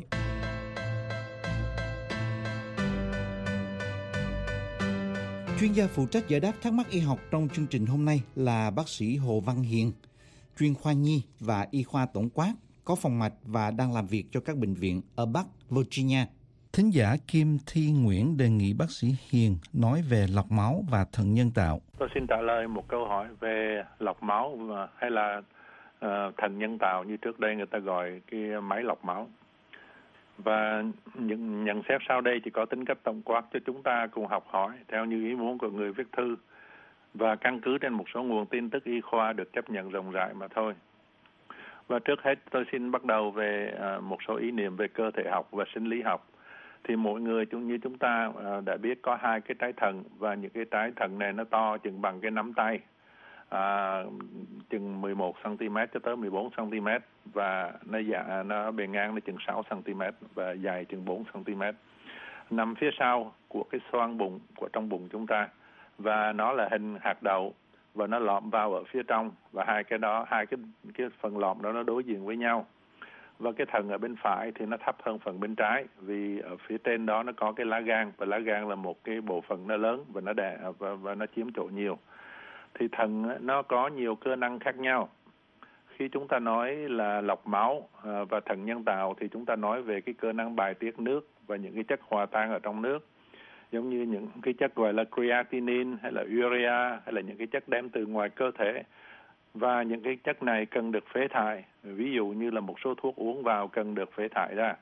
Chuyên gia phụ trách giải đáp thắc mắc y học trong chương trình hôm nay là bác sĩ Hồ Văn Hiền, chuyên khoa nhi và y khoa tổng quát, có phòng mạch và đang làm việc cho các bệnh viện ở Bắc Virginia. Thính giả Kim Thi Nguyễn đề nghị bác sĩ Hiền nói về lọc máu và thận nhân tạo. Tôi xin trả lời một câu hỏi về lọc máu hay là uh, thận nhân tạo, như trước đây người ta gọi cái máy lọc máu. Và những nhận xét sau đây chỉ có tính cách tổng quát cho chúng ta cùng học hỏi theo như ý muốn của người viết thư. và căn cứ trên một số nguồn tin tức y khoa được chấp nhận rộng rãi mà thôi. Và trước hết tôi xin bắt đầu về uh, một số ý niệm về cơ thể học và sinh lý học. Thì mỗi người chúng như chúng ta uh, đã biết có hai cái trái thận, và những cái trái thận này nó to chừng bằng cái nắm tay, uh, chừng mười một xăng-ti-mét cho tới mười bốn xăng-ti-mét, và nó dạ nó bề ngang nó chừng sáu xăng-ti-mét và dài chừng bốn xăng-ti-mét, nằm phía sau của cái xoang bụng của trong bụng chúng ta, và nó là hình hạt đậu và nó lõm vào ở phía trong, và hai cái đó hai cái cái phần lõm đó nó đối diện với nhau. Và cái thận ở bên phải thì nó thấp hơn phần bên trái, vì ở phía trên đó nó có cái lá gan, và lá gan là một cái bộ phận nó lớn và nó đè và, và nó chiếm chỗ nhiều. Thì thận nó có nhiều cơ năng khác nhau. Khi chúng ta nói là lọc máu và thận nhân tạo thì chúng ta nói về cái cơ năng bài tiết nước và những cái chất hòa tan ở trong nước, giống như những cái chất gọi là creatinine hay là urea hay là những cái chất đem từ ngoài cơ thể. Và những cái chất này cần được phế thải, ví dụ như là một số thuốc uống vào cần được phế thải ra.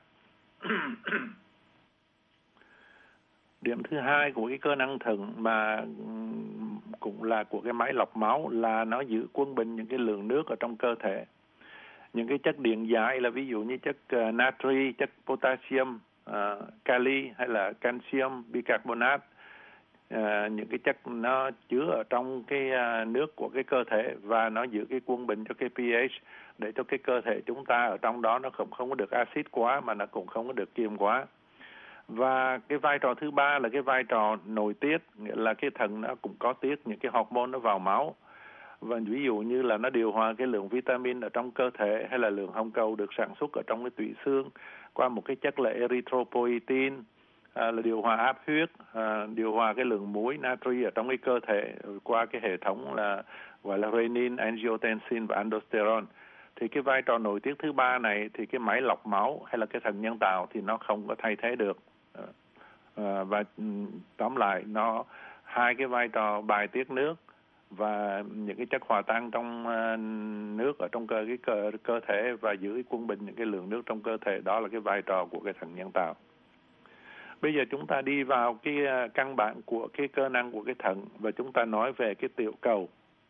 Điểm thứ hai của cái cơ năng thận mà cũng là của cái máy lọc máu là nó giữ quân bình những cái lượng nước ở trong cơ thể. Những cái chất điện giải là ví dụ như chất uh, natri, chất potassium, uh, kali hay là calcium bicarbonate, uh, những cái chất nó chứa ở trong cái uh, nước của cái cơ thể, và nó giữ cái quân bình cho cái pH để cho cái cơ thể chúng ta ở trong đó nó không không có được axit quá mà nó cũng không có được kiềm quá. Và cái vai trò thứ ba là cái vai trò nội tiết, nghĩa là cái thận nó cũng có tiết những cái hormone nó vào máu. Và ví dụ như là nó điều hòa cái lượng vitamin ở trong cơ thể, hay là lượng hồng cầu được sản xuất ở trong cái tủy xương qua một cái chất là erythropoietin, à, là điều hòa áp huyết, à, điều hòa cái lượng muối natri ở trong cái cơ thể qua cái hệ thống là gọi là renin, angiotensin và aldosterone. Thì cái vai trò nội tiết thứ ba này thì cái máy lọc máu hay là cái thận nhân tạo thì nó không có thay thế được. À, và tóm lại nó hai cái vai trò bài tiết nước và những cái chất hòa tan trong uh, nước ở trong cơ cái cơ cơ thể và giữ quân bình những cái lượng nước trong cơ thể, đó là cái vai trò của cái thận nhân tạo. Bây giờ chúng ta đi vào cái uh, căn bản của cái cơ năng của cái thận, và chúng ta nói về cái tiểu cầu.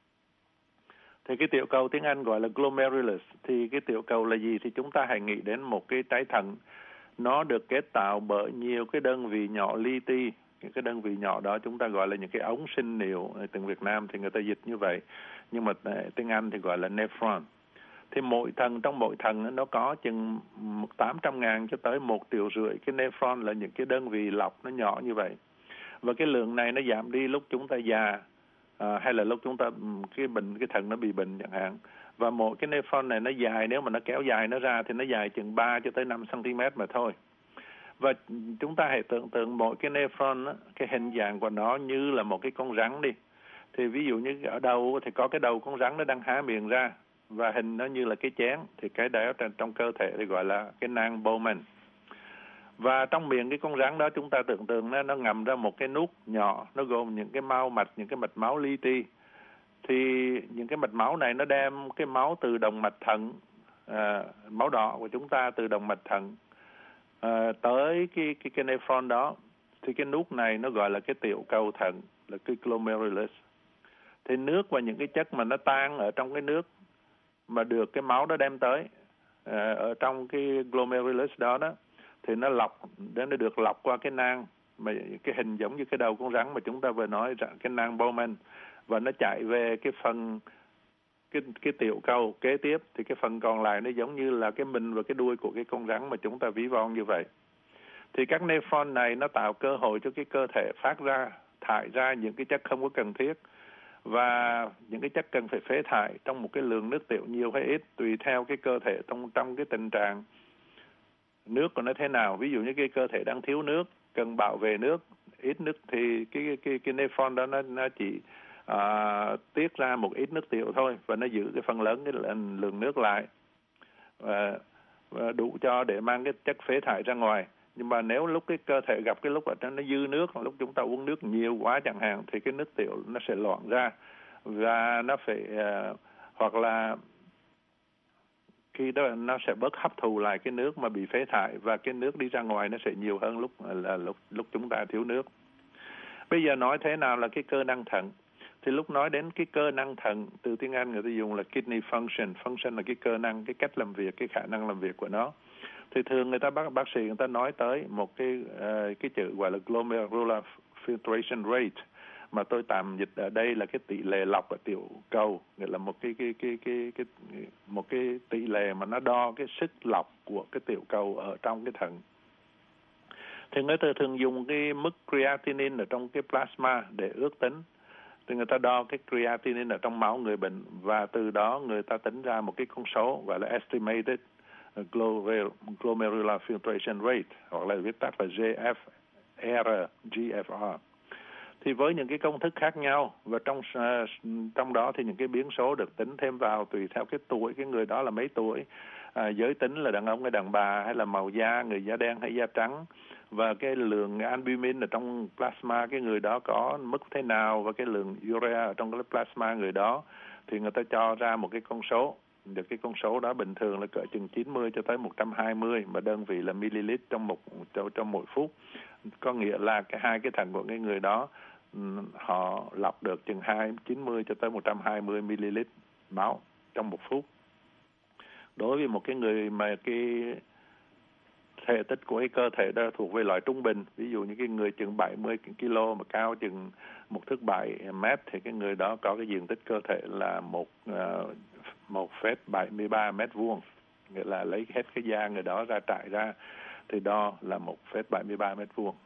Thì cái tiểu cầu tiếng Anh gọi là glomerulus. Thì cái tiểu cầu là gì? Thì chúng ta hãy nghĩ đến một cái trái thận, nó được kết tạo bởi nhiều cái đơn vị nhỏ li ti. Những cái đơn vị nhỏ đó chúng ta gọi là những cái ống sinh niệu, tiếng Việt Nam thì người ta dịch như vậy, nhưng mà tiếng Anh thì gọi là nephron. Thì mỗi thận, trong mỗi thận nó có chừng tám trăm ngàn cho tới một triệu rưỡi cái nephron, là những cái đơn vị lọc nó nhỏ như vậy. Và cái lượng này nó giảm đi lúc chúng ta già, à, hay là lúc chúng ta cái bệnh cái thận nó bị bệnh chẳng hạn. Và mỗi cái nephron này nó dài, nếu mà nó kéo dài nó ra thì nó dài chừng ba cho tới năm xăng-ti-mét mà thôi. Và chúng ta hãy tưởng tượng mỗi cái nephron á, cái hình dạng của nó như là một cái con rắn đi. Thì ví dụ như ở đầu thì có cái đầu con rắn nó đang há miệng ra, và hình nó như là cái chén, thì cái đó trong cơ thể thì gọi là cái nang Bowman. Và trong miệng cái con rắn đó chúng ta tưởng tượng nó, nó ngầm ra một cái nút nhỏ, nó gồm những cái mao mạch, những cái mạch máu li ti. Thì những cái mạch máu này nó đem cái máu từ động mạch thận, à, máu đỏ của chúng ta từ động mạch thận à, tới cái, cái, cái nephron đó. Thì cái nút này nó gọi là cái tiểu cầu thận, là cái glomerulus. Thì nước và những cái chất mà nó tan ở trong cái nước mà được cái máu đó đem tới à, ở trong cái glomerulus đó đó, thì nó lọc, để nó được lọc qua cái nang mà cái hình giống như cái đầu con rắn mà chúng ta vừa nói, cái nang Bowman, và nó chạy về cái phần cái cái tiểu cầu kế tiếp. Thì cái phần còn lại nó giống như là cái mình và cái đuôi của cái con rắn mà chúng ta ví von như vậy. Thì các nephron này nó tạo cơ hội cho cái cơ thể phát ra, thải ra những cái chất không có cần thiết, và những cái chất cần phải phế thải trong một cái lượng nước tiểu nhiều hay ít tùy theo cái cơ thể trong trong cái tình trạng nước của nó thế nào. Ví dụ như cái cơ thể đang thiếu nước, cần bảo vệ nước, ít nước, thì cái cái cái nephron đó nó nó chỉ à, tiết ra một ít nước tiểu thôi, và nó giữ cái phần lớn cái lượng nước lại, và, và đủ cho để mang cái chất phế thải ra ngoài. Nhưng mà nếu lúc cái cơ thể gặp cái lúc ở trên nó dư nước, lúc chúng ta uống nước nhiều quá chẳng hạn, thì cái nước tiểu nó sẽ loãng ra, và nó phải uh, hoặc là khi đó nó sẽ bớt hấp thụ lại cái nước mà bị phế thải, và cái nước đi ra ngoài nó sẽ nhiều hơn lúc là lúc lúc chúng ta thiếu nước. Bây giờ nói thế nào là cái cơ năng thận? Thì lúc nói đến cái cơ năng thận, từ tiếng Anh người ta dùng là kidney function. Function là cái cơ năng, cái cách làm việc, cái khả năng làm việc của nó. Thì thường người ta bác bác sĩ người ta nói tới một cái uh, cái chữ gọi là glomerular filtration rate, mà tôi tạm dịch ở đây là cái tỷ lệ lọc ở tiểu cầu, nghĩa là một cái cái cái cái cái một cái tỷ lệ mà nó đo cái sức lọc của cái tiểu cầu ở trong cái thận. Thì người ta thường dùng cái mức creatinine ở trong cái plasma để ước tính. Thì người ta đo cái creatinine ở trong máu người bệnh, và từ đó người ta tính ra một cái con số gọi là estimated glomerular filtration rate, hoặc là viết tắt là G F R, G F R. Thì với những cái công thức khác nhau, và trong uh, trong đó thì những cái biến số được tính thêm vào tùy theo cái tuổi, cái người đó là mấy tuổi, à, giới tính là đàn ông hay đàn bà, hay là màu da, người da đen hay da trắng, và cái lượng albumin ở trong plasma cái người đó có mức thế nào, và cái lượng urea ở trong cái plasma người đó, thì người ta cho ra một cái con số. Được cái con số đó bình thường là cỡ chừng chín mươi cho tới một trăm hai mươi, mà đơn vị là ml trong một trong mỗi phút. Có nghĩa là cái hai cái thận của cái người đó họ lọc được chừng hai chín mươi cho tới một trăm hai mươi ml máu trong một phút. Đối với một cái người mà cái thể tích của cái cơ thể đó thuộc về loại trung bình, ví dụ như cái người chừng bảy mươi ki lô mà cao chừng một thước bảy mét, thì cái người đó có cái diện tích cơ thể là một một phẩy bảy mươi ba mét vuông, nghĩa là lấy hết cái da người đó ra trải ra thì đo là một phẩy bảy mươi ba mét vuông.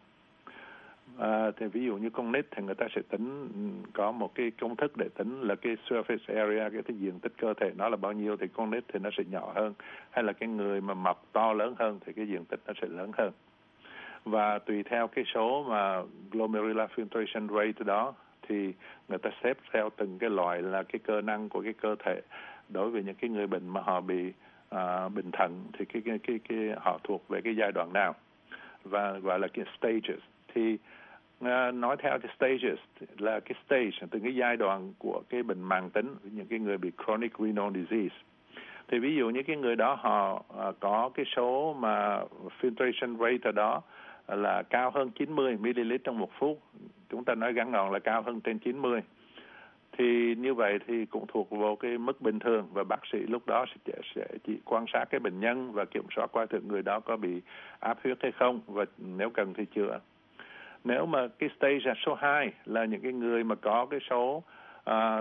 À, thì ví dụ như con nít thì người ta sẽ tính, có một cái công thức để tính là cái surface area, cái, cái diện tích cơ thể nó là bao nhiêu, thì con nít thì nó sẽ nhỏ hơn, hay là cái người mà mập to lớn hơn thì cái diện tích nó sẽ lớn hơn. Và tùy theo cái số mà glomerular filtration rate đó thì người ta xếp theo từng cái loại là cái cơ năng của cái cơ thể. Đối với những cái người bệnh mà họ bị à, bệnh thận thì cái, cái cái cái họ thuộc về cái giai đoạn nào, và gọi là cái stages. Thì uh, nói theo cái stages là cái stage từng cái giai đoạn của cái bệnh mãn tính, những cái người bị chronic renal disease. Thì ví dụ như cái người đó họ uh, có cái số mà filtration rate ở đó là cao hơn chín mươi ml trong một phút, chúng ta nói ngắn gọn là cao hơn trên chín mươi, thì như vậy thì cũng thuộc vào cái mức bình thường, và bác sĩ lúc đó sẽ, sẽ chỉ quan sát cái bệnh nhân và kiểm soát coi thử người đó có bị áp huyết hay không, và nếu cần thì chữa. Nếu mà cái stage số hai là những cái người mà có cái số à,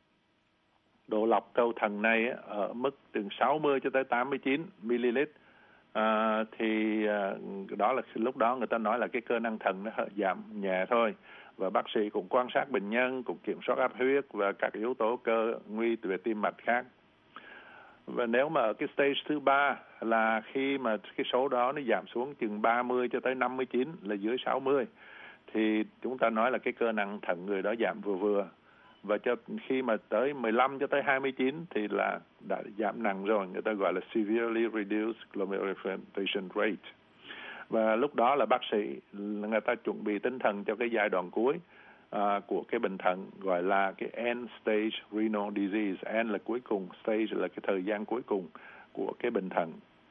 độ lọc cầu thận này ở mức từ sáu mươi cho tới tám mươi chín ml, à, thì à, đó là lúc đó người ta nói là cái cơ năng thận nó giảm nhẹ thôi. Và bác sĩ cũng quan sát bệnh nhân, cũng kiểm soát áp huyết và các yếu tố cơ nguy về tim mạch khác. Và nếu mà ở cái stage thứ ba là khi mà cái số đó nó giảm xuống chừng ba mươi cho tới năm mươi chín, là dưới sáu mươi, thì chúng ta nói là cái cơ năng thận người đó giảm vừa vừa. Và cho khi mà tới mười lăm cho tới hai mươi chín thì là đã giảm nặng rồi, người ta gọi là severely reduced glomerular filtration rate. Và lúc đó là bác sĩ người ta chuẩn bị tinh thần cho cái giai đoạn cuối à, của cái bệnh thận, gọi là cái end stage renal disease. End là cuối cùng, stage là cái thời gian cuối cùng của cái bệnh thận.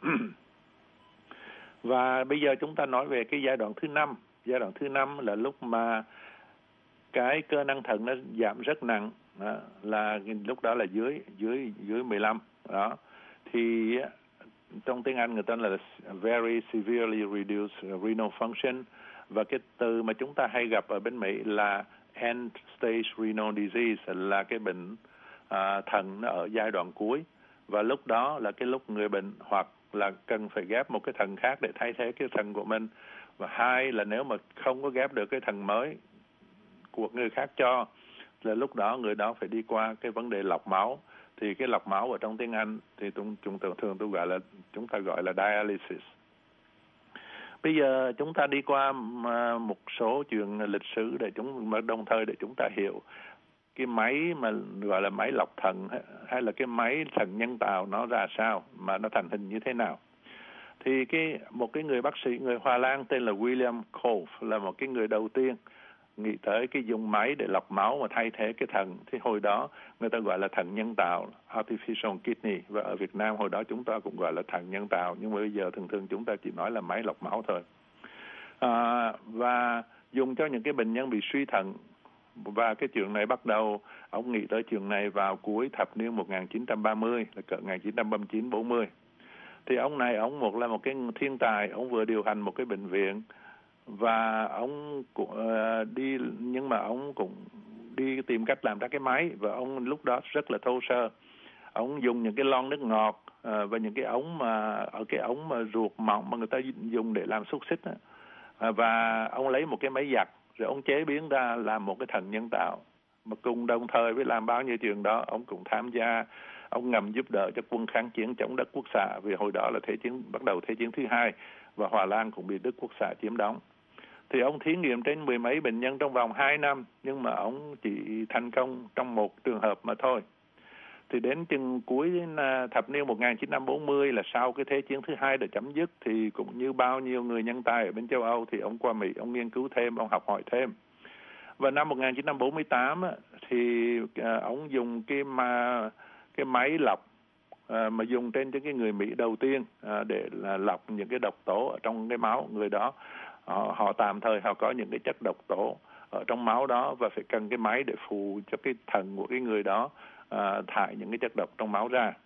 Và bây giờ chúng ta nói về cái giai đoạn thứ năm. Giai đoạn thứ năm là lúc mà cái cơ năng thận nó giảm rất nặng, đó, là lúc đó là dưới dưới dưới mười lăm đó. Thì trong tiếng Anh người ta là very severely reduced renal function, và cái từ mà chúng ta hay gặp ở bên Mỹ là end stage renal disease, là cái bệnh à, thận nó ở giai đoạn cuối. Và lúc đó là cái lúc người bệnh hoặc là cần phải ghép một cái thận khác để thay thế cái thận của mình, và hai là nếu mà không có ghép được cái thận mới của người khác cho, là lúc đó người đó phải đi qua cái vấn đề lọc máu. Thì cái lọc máu ở trong tiếng Anh thì chúng, chúng thường thường tôi gọi là chúng ta gọi là dialysis. Bây giờ chúng ta đi qua một số chuyện lịch sử để chúng mà đồng thời để chúng ta hiểu cái máy mà gọi là máy lọc thận hay là cái máy thận nhân tạo nó ra sao, mà nó thành hình như thế nào. Thì cái một cái người bác sĩ người Hoa Lan tên là William Kolff là một cái người đầu tiên nghĩ tới cái dùng máy để lọc máu mà thay thế cái thận. Thì hồi đó người ta gọi là thận nhân tạo, artificial kidney, và ở Việt Nam hồi đó chúng ta cũng gọi là thận nhân tạo, nhưng mà bây giờ thường thường chúng ta chỉ nói là máy lọc máu thôi. À, và dùng cho những cái bệnh nhân bị suy thận Và cái chuyện này bắt đầu, ông nghĩ tới chuyện này vào cuối thập niên một nghìn chín trăm ba mươi, là cỡ một nghìn chín trăm ba mươi chín bốn mươi. Thì ông này, ông một là một cái thiên tài, ông vừa điều hành một cái bệnh viện, và ông cũng uh, đi, nhưng mà ông cũng đi tìm cách làm ra cái máy, và ông lúc đó rất là thô sơ. Ông dùng những cái lon nước ngọt uh, và những cái ống mà ở cái ống mà ruột mỏng mà người ta dùng để làm xúc xích, uh, và ông lấy một cái máy giặt rồi ông chế biến ra làm một cái thận nhân tạo. Mà cùng đồng thời với làm bao nhiêu chuyện đó, ông cũng tham gia, ông ngầm giúp đỡ cho quân kháng chiến chống Đức Quốc xã, vì hồi đó là thế chiến, bắt đầu thế chiến thứ hai, và Hòa Lan cũng bị Đức Quốc xã chiếm đóng. Thì ông thí nghiệm trên mười mấy bệnh nhân trong vòng hai năm, nhưng mà ông chỉ thành công trong một trường hợp mà thôi. Thì đến chừng cuối thập niên một nghìn chín trăm bốn mươi, là sau cái thế chiến thứ hai đã chấm dứt, thì cũng như bao nhiêu người nhân tài ở bên châu Âu, thì ông qua Mỹ, ông nghiên cứu thêm, ông học hỏi thêm. Và năm một nghìn chín trăm bốn mươi tám thì à, ông dùng cái ma, cái máy lọc à, mà dùng trên cho cái người Mỹ đầu tiên à, để là lọc những cái độc tố ở trong cái máu người đó. Họ, họ tạm thời họ có những cái chất độc tố ở trong máu đó, và phải cần cái máy để phụ cho cái thận của cái người đó à, thải những cái chất độc trong máu ra.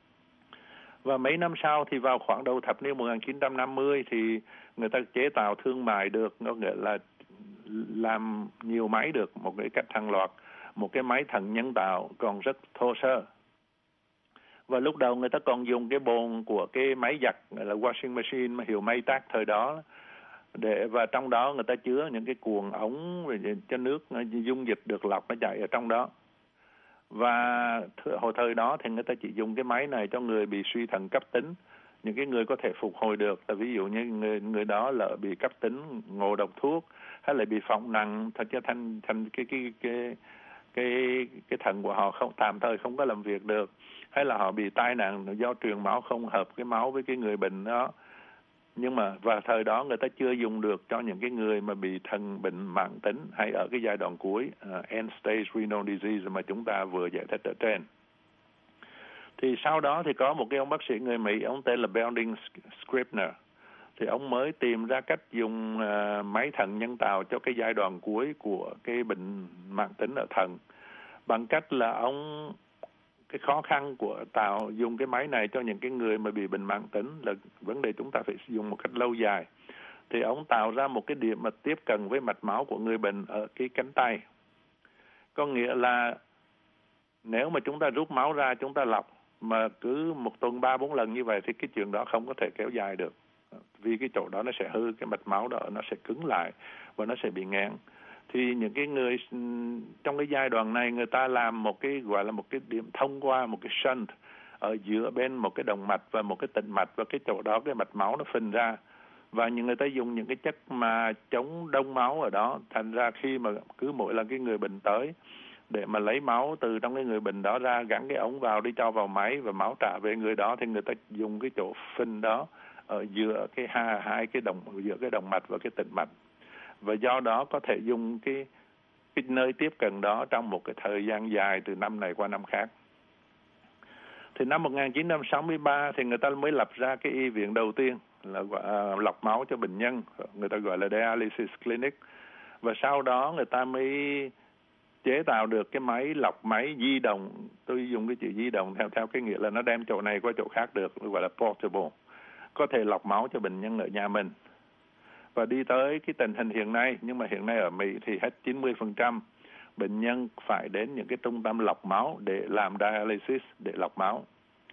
Và mấy năm sau thì vào khoảng đầu thập niên một nghìn chín trăm năm mươi thì người ta chế tạo thương mại được, có nghĩa là làm nhiều máy được một cái cách hàng loạt, một cái máy thận nhân tạo còn rất thô sơ. Và lúc đầu người ta còn dùng cái bồn của cái máy giặt là washing machine mà hiệu Maytag thời đó, để và trong đó người ta chứa những cái cuộn ống cho nước dung dịch được lọc nó chảy ở trong đó. Và hồi thời đó thì người ta chỉ dùng cái máy này cho người bị suy thận cấp tính, những cái người có thể phục hồi được, là ví dụ như người người đó lỡ bị cấp tính ngộ độc thuốc, hay là bị phỏng nặng thật cho thành thành cái cái cái cái cái thận của họ không tạm thời không có làm việc được, hay là họ bị tai nạn do truyền máu không hợp cái máu với cái người bệnh đó. Nhưng mà vào thời đó người ta chưa dùng được cho những cái người mà bị thận bệnh mãn tính hay ở cái giai đoạn cuối, uh, end stage renal disease mà chúng ta vừa giải thích ở trên. Thì sau đó thì có một cái ông bác sĩ người Mỹ, ông tên là Belding Scribner, thì ông mới tìm ra cách dùng uh, máy thận nhân tạo cho cái giai đoạn cuối của cái bệnh mãn tính ở thận, bằng cách là ông cái khó khăn của tạo dùng cái máy này cho những cái người mà bị bệnh mãn tính là vấn đề chúng ta phải dùng một cách lâu dài. Thì ông tạo ra một cái điểm mà tiếp cận với mạch máu của người bệnh ở cái cánh tay. Có nghĩa là nếu mà chúng ta rút máu ra, chúng ta lọc mà cứ một tuần ba bốn lần như vậy thì cái chuyện đó không có thể kéo dài được, vì cái chỗ đó nó sẽ hư, cái mạch máu đó nó sẽ cứng lại và nó sẽ bị nghẽn. Thì những cái người trong cái giai đoạn này người ta làm một cái gọi là một cái điểm thông qua một cái shunt ở giữa bên một cái động mạch và một cái tĩnh mạch, và cái chỗ đó cái mạch máu nó phình ra, và những người ta dùng những cái chất mà chống đông máu ở đó, thành ra khi mà cứ mỗi lần cái người bệnh tới để mà lấy máu từ trong cái người bệnh đó ra, gắn cái ống vào đi cho vào máy và máu trả về người đó, thì người ta dùng cái chỗ phình đó ở giữa cái hai hai cái động giữa cái động mạch và cái tĩnh mạch, và do đó có thể dùng cái cái nơi tiếp cận đó trong một cái thời gian dài từ năm này qua năm khác. Thì năm một nghìn chín trăm sáu mươi ba thì người ta mới lập ra cái y viện đầu tiên là uh, lọc máu cho bệnh nhân, người ta gọi là dialysis clinic, và sau đó người ta mới chế tạo được cái máy lọc máy di động. Tôi dùng cái chữ di động theo theo cái nghĩa là nó đem chỗ này qua chỗ khác được, gọi là portable, có thể lọc máu cho bệnh nhân ở nhà mình. Và đi tới cái tình hình hiện nay, nhưng mà hiện nay ở Mỹ thì hết chín mươi phần trăm bệnh nhân phải đến những cái trung tâm lọc máu để làm dialysis, để lọc máu.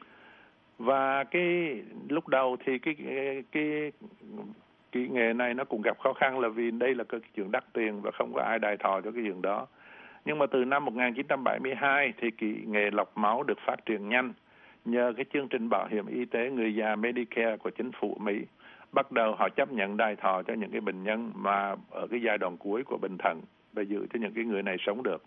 Và cái lúc đầu thì cái cái cái, cái nghề này nó cũng gặp khó khăn, là vì đây là cái chuyện đắt tiền và không có ai đài thọ cho cái chuyện đó. Nhưng mà từ năm một nghìn chín trăm bảy mươi hai thì cái nghề lọc máu được phát triển nhanh nhờ cái chương trình bảo hiểm y tế người già Medicare của chính phủ Mỹ. Bắt đầu họ chấp nhận đài thọ cho những cái bệnh nhân mà ở cái giai đoạn cuối của bệnh thận và giữ cho những cái người này sống được.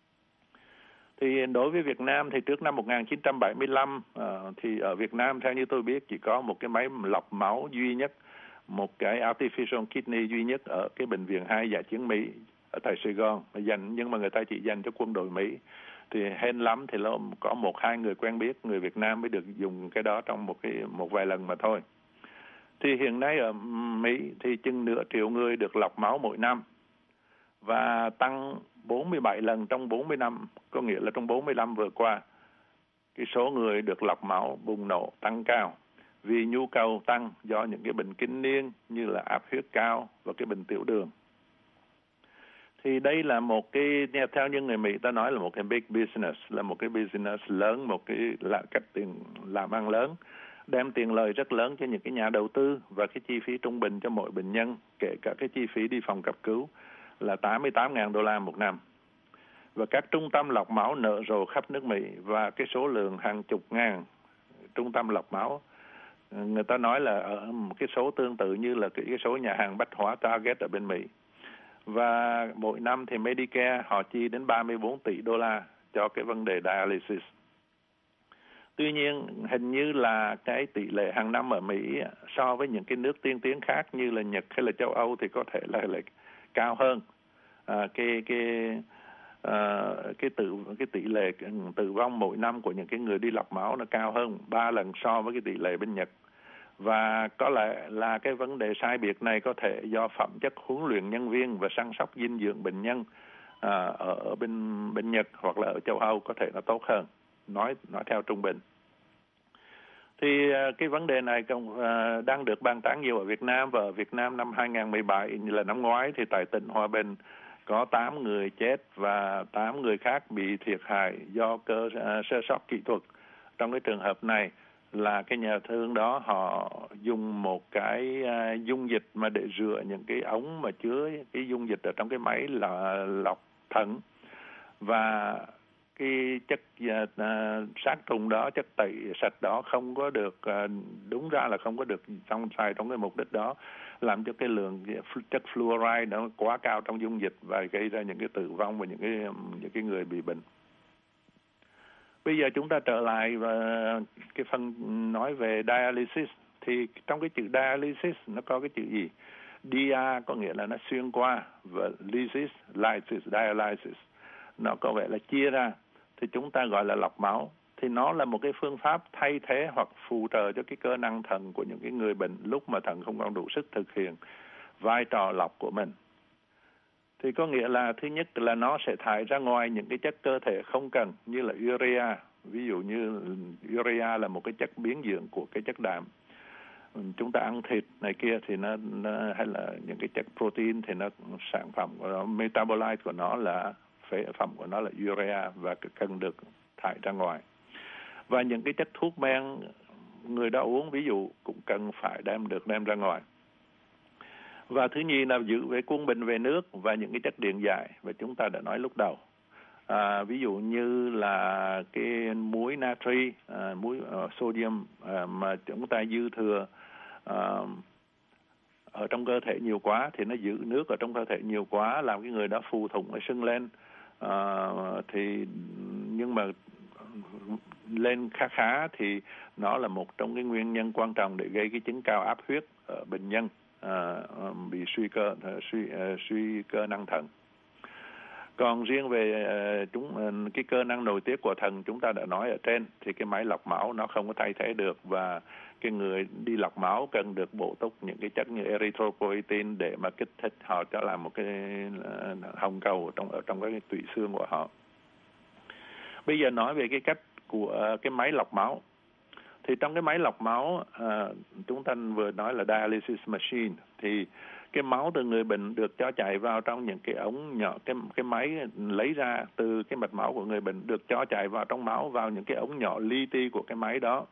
Thì đối với Việt Nam thì trước năm một nghìn chín trăm bảy mươi lăm uh, thì ở Việt Nam theo như tôi biết chỉ có một cái máy lọc máu duy nhất, một cái artificial kidney duy nhất ở cái bệnh viện hai Dã Chiến Mỹ ở tại Sài Gòn, dành nhưng mà người ta chỉ dành cho quân đội Mỹ. Thì hên lắm thì có một hai người quen biết người Việt Nam mới được dùng cái đó trong một cái một vài lần mà thôi. Thì hiện nay ở Mỹ thì chừng nửa triệu người được lọc máu mỗi năm, và tăng bốn mươi bảy lần trong bốn mươi năm, có nghĩa là trong bốn mươi năm vừa qua, cái số người được lọc máu bùng nổ tăng cao vì nhu cầu tăng do những cái bệnh kinh niên như là áp huyết cao và cái bệnh tiểu đường. Thì đây là một cái, theo những người Mỹ ta nói là một cái big business, là một cái business lớn, một cái là cách tiền làm ăn lớn, đem tiền lời rất lớn cho những cái nhà đầu tư, và cái chi phí trung bình cho mỗi bệnh nhân, kể cả cái chi phí đi phòng cấp cứu, là tám mươi tám nghìn đô la một năm. Và các trung tâm lọc máu nở rộ khắp nước Mỹ, và cái số lượng hàng chục ngàn trung tâm lọc máu, người ta nói là ở một cái số tương tự như là cái số nhà hàng bách hóa Target ở bên Mỹ. Và mỗi năm thì Medicare họ chi đến ba mươi bốn tỷ đô la cho cái vấn đề dialysis. Tuy nhiên, hình như là cái tỷ lệ hàng năm ở Mỹ so với những cái nước tiên tiến khác như là Nhật hay là châu Âu thì có thể là, là cao hơn. À, cái cái à, cái tử cái tỷ lệ tử vong mỗi năm của những cái người đi lọc máu nó cao hơn ba lần so với cái tỷ lệ bên Nhật. Và có lẽ là cái vấn đề sai biệt này có thể do phẩm chất huấn luyện nhân viên và săn sóc dinh dưỡng bệnh nhân à, ở bên bên Nhật hoặc là ở châu Âu có thể nó tốt hơn, nói nói theo trung bình. Thì à, cái vấn đề này cũng à, đang được bàn tán nhiều ở Việt Nam, và ở Việt Nam năm hai không một bảy là năm ngoái thì tại tỉnh Hòa Bình có tám người chết và tám người khác bị thiệt hại do cơ à, sơ sót kỹ thuật. Trong cái trường hợp này là cái nhà thương đó họ dùng một cái uh, dung dịch mà để rửa những cái ống mà chứa cái dung dịch ở trong cái máy là lọc thận, và cái chất uh, sát trùng đó, chất tẩy sạch đó không có được uh, đúng ra là không có được trong xài trong cái mục đích đó, làm cho cái lượng chất fluoride nó quá cao trong dung dịch và gây ra những cái tử vong và những cái những cái người bị bệnh. Bây giờ chúng ta trở lại và cái phần nói về dialysis, thì trong cái chữ dialysis nó có cái chữ gì? Dia có nghĩa là nó xuyên qua, và lysis, lysis, dialysis nó có vẻ là chia ra, thì chúng ta gọi là lọc máu. Thì nó là một cái phương pháp thay thế hoặc phụ trợ cho cái cơ năng thận của những cái người bệnh lúc mà thận không còn đủ sức thực hiện vai trò lọc của mình. Thì có nghĩa là thứ nhất là nó sẽ thải ra ngoài những cái chất cơ thể không cần như là urea. Ví dụ như urea là một cái chất biến dưỡng của cái chất đạm. Chúng ta ăn thịt này kia thì nó, nó hay là những cái chất protein thì nó sản phẩm của nó, metabolite của nó là phế phẩm của nó là urea và cần được thải ra ngoài. Và những cái chất thuốc men người đó uống ví dụ cũng cần phải đem được đem ra ngoài. Và thứ nhì là giữ về quân bình về nước và những cái chất điện giải, và chúng ta đã nói lúc đầu. À, ví dụ như là cái muối natri, à, muối uh, sodium à, mà chúng ta dư thừa à, ở trong cơ thể nhiều quá thì nó giữ nước ở trong cơ thể nhiều quá, làm cái người đó phù thủng nó sưng lên. À, thì nhưng mà lên khá khá thì nó là một trong cái nguyên nhân quan trọng để gây cái chứng cao áp huyết ở bệnh nhân à, bị suy cơ suy suy cơ năng thận. Còn riêng về uh, chúng uh, cái cơ năng nội tiết của thận chúng ta đã nói ở trên, thì cái máy lọc máu nó không có thay thế được, và cái người đi lọc máu cần được bổ túc những cái chất như erythropoietin để mà kích thích họ cho làm một cái uh, hồng cầu trong ở trong cái tủy xương của họ. Bây giờ nói về cái cách của uh, cái máy lọc máu. Thì trong cái máy lọc máu uh, chúng ta vừa nói là dialysis machine, thì cái máu từ người bệnh được cho chạy vào trong những cái ống nhỏ, cái cái máy lấy ra từ cái mạch máu của người bệnh được cho chạy vào trong máu, vào những cái ống nhỏ li ti của cái máy đó.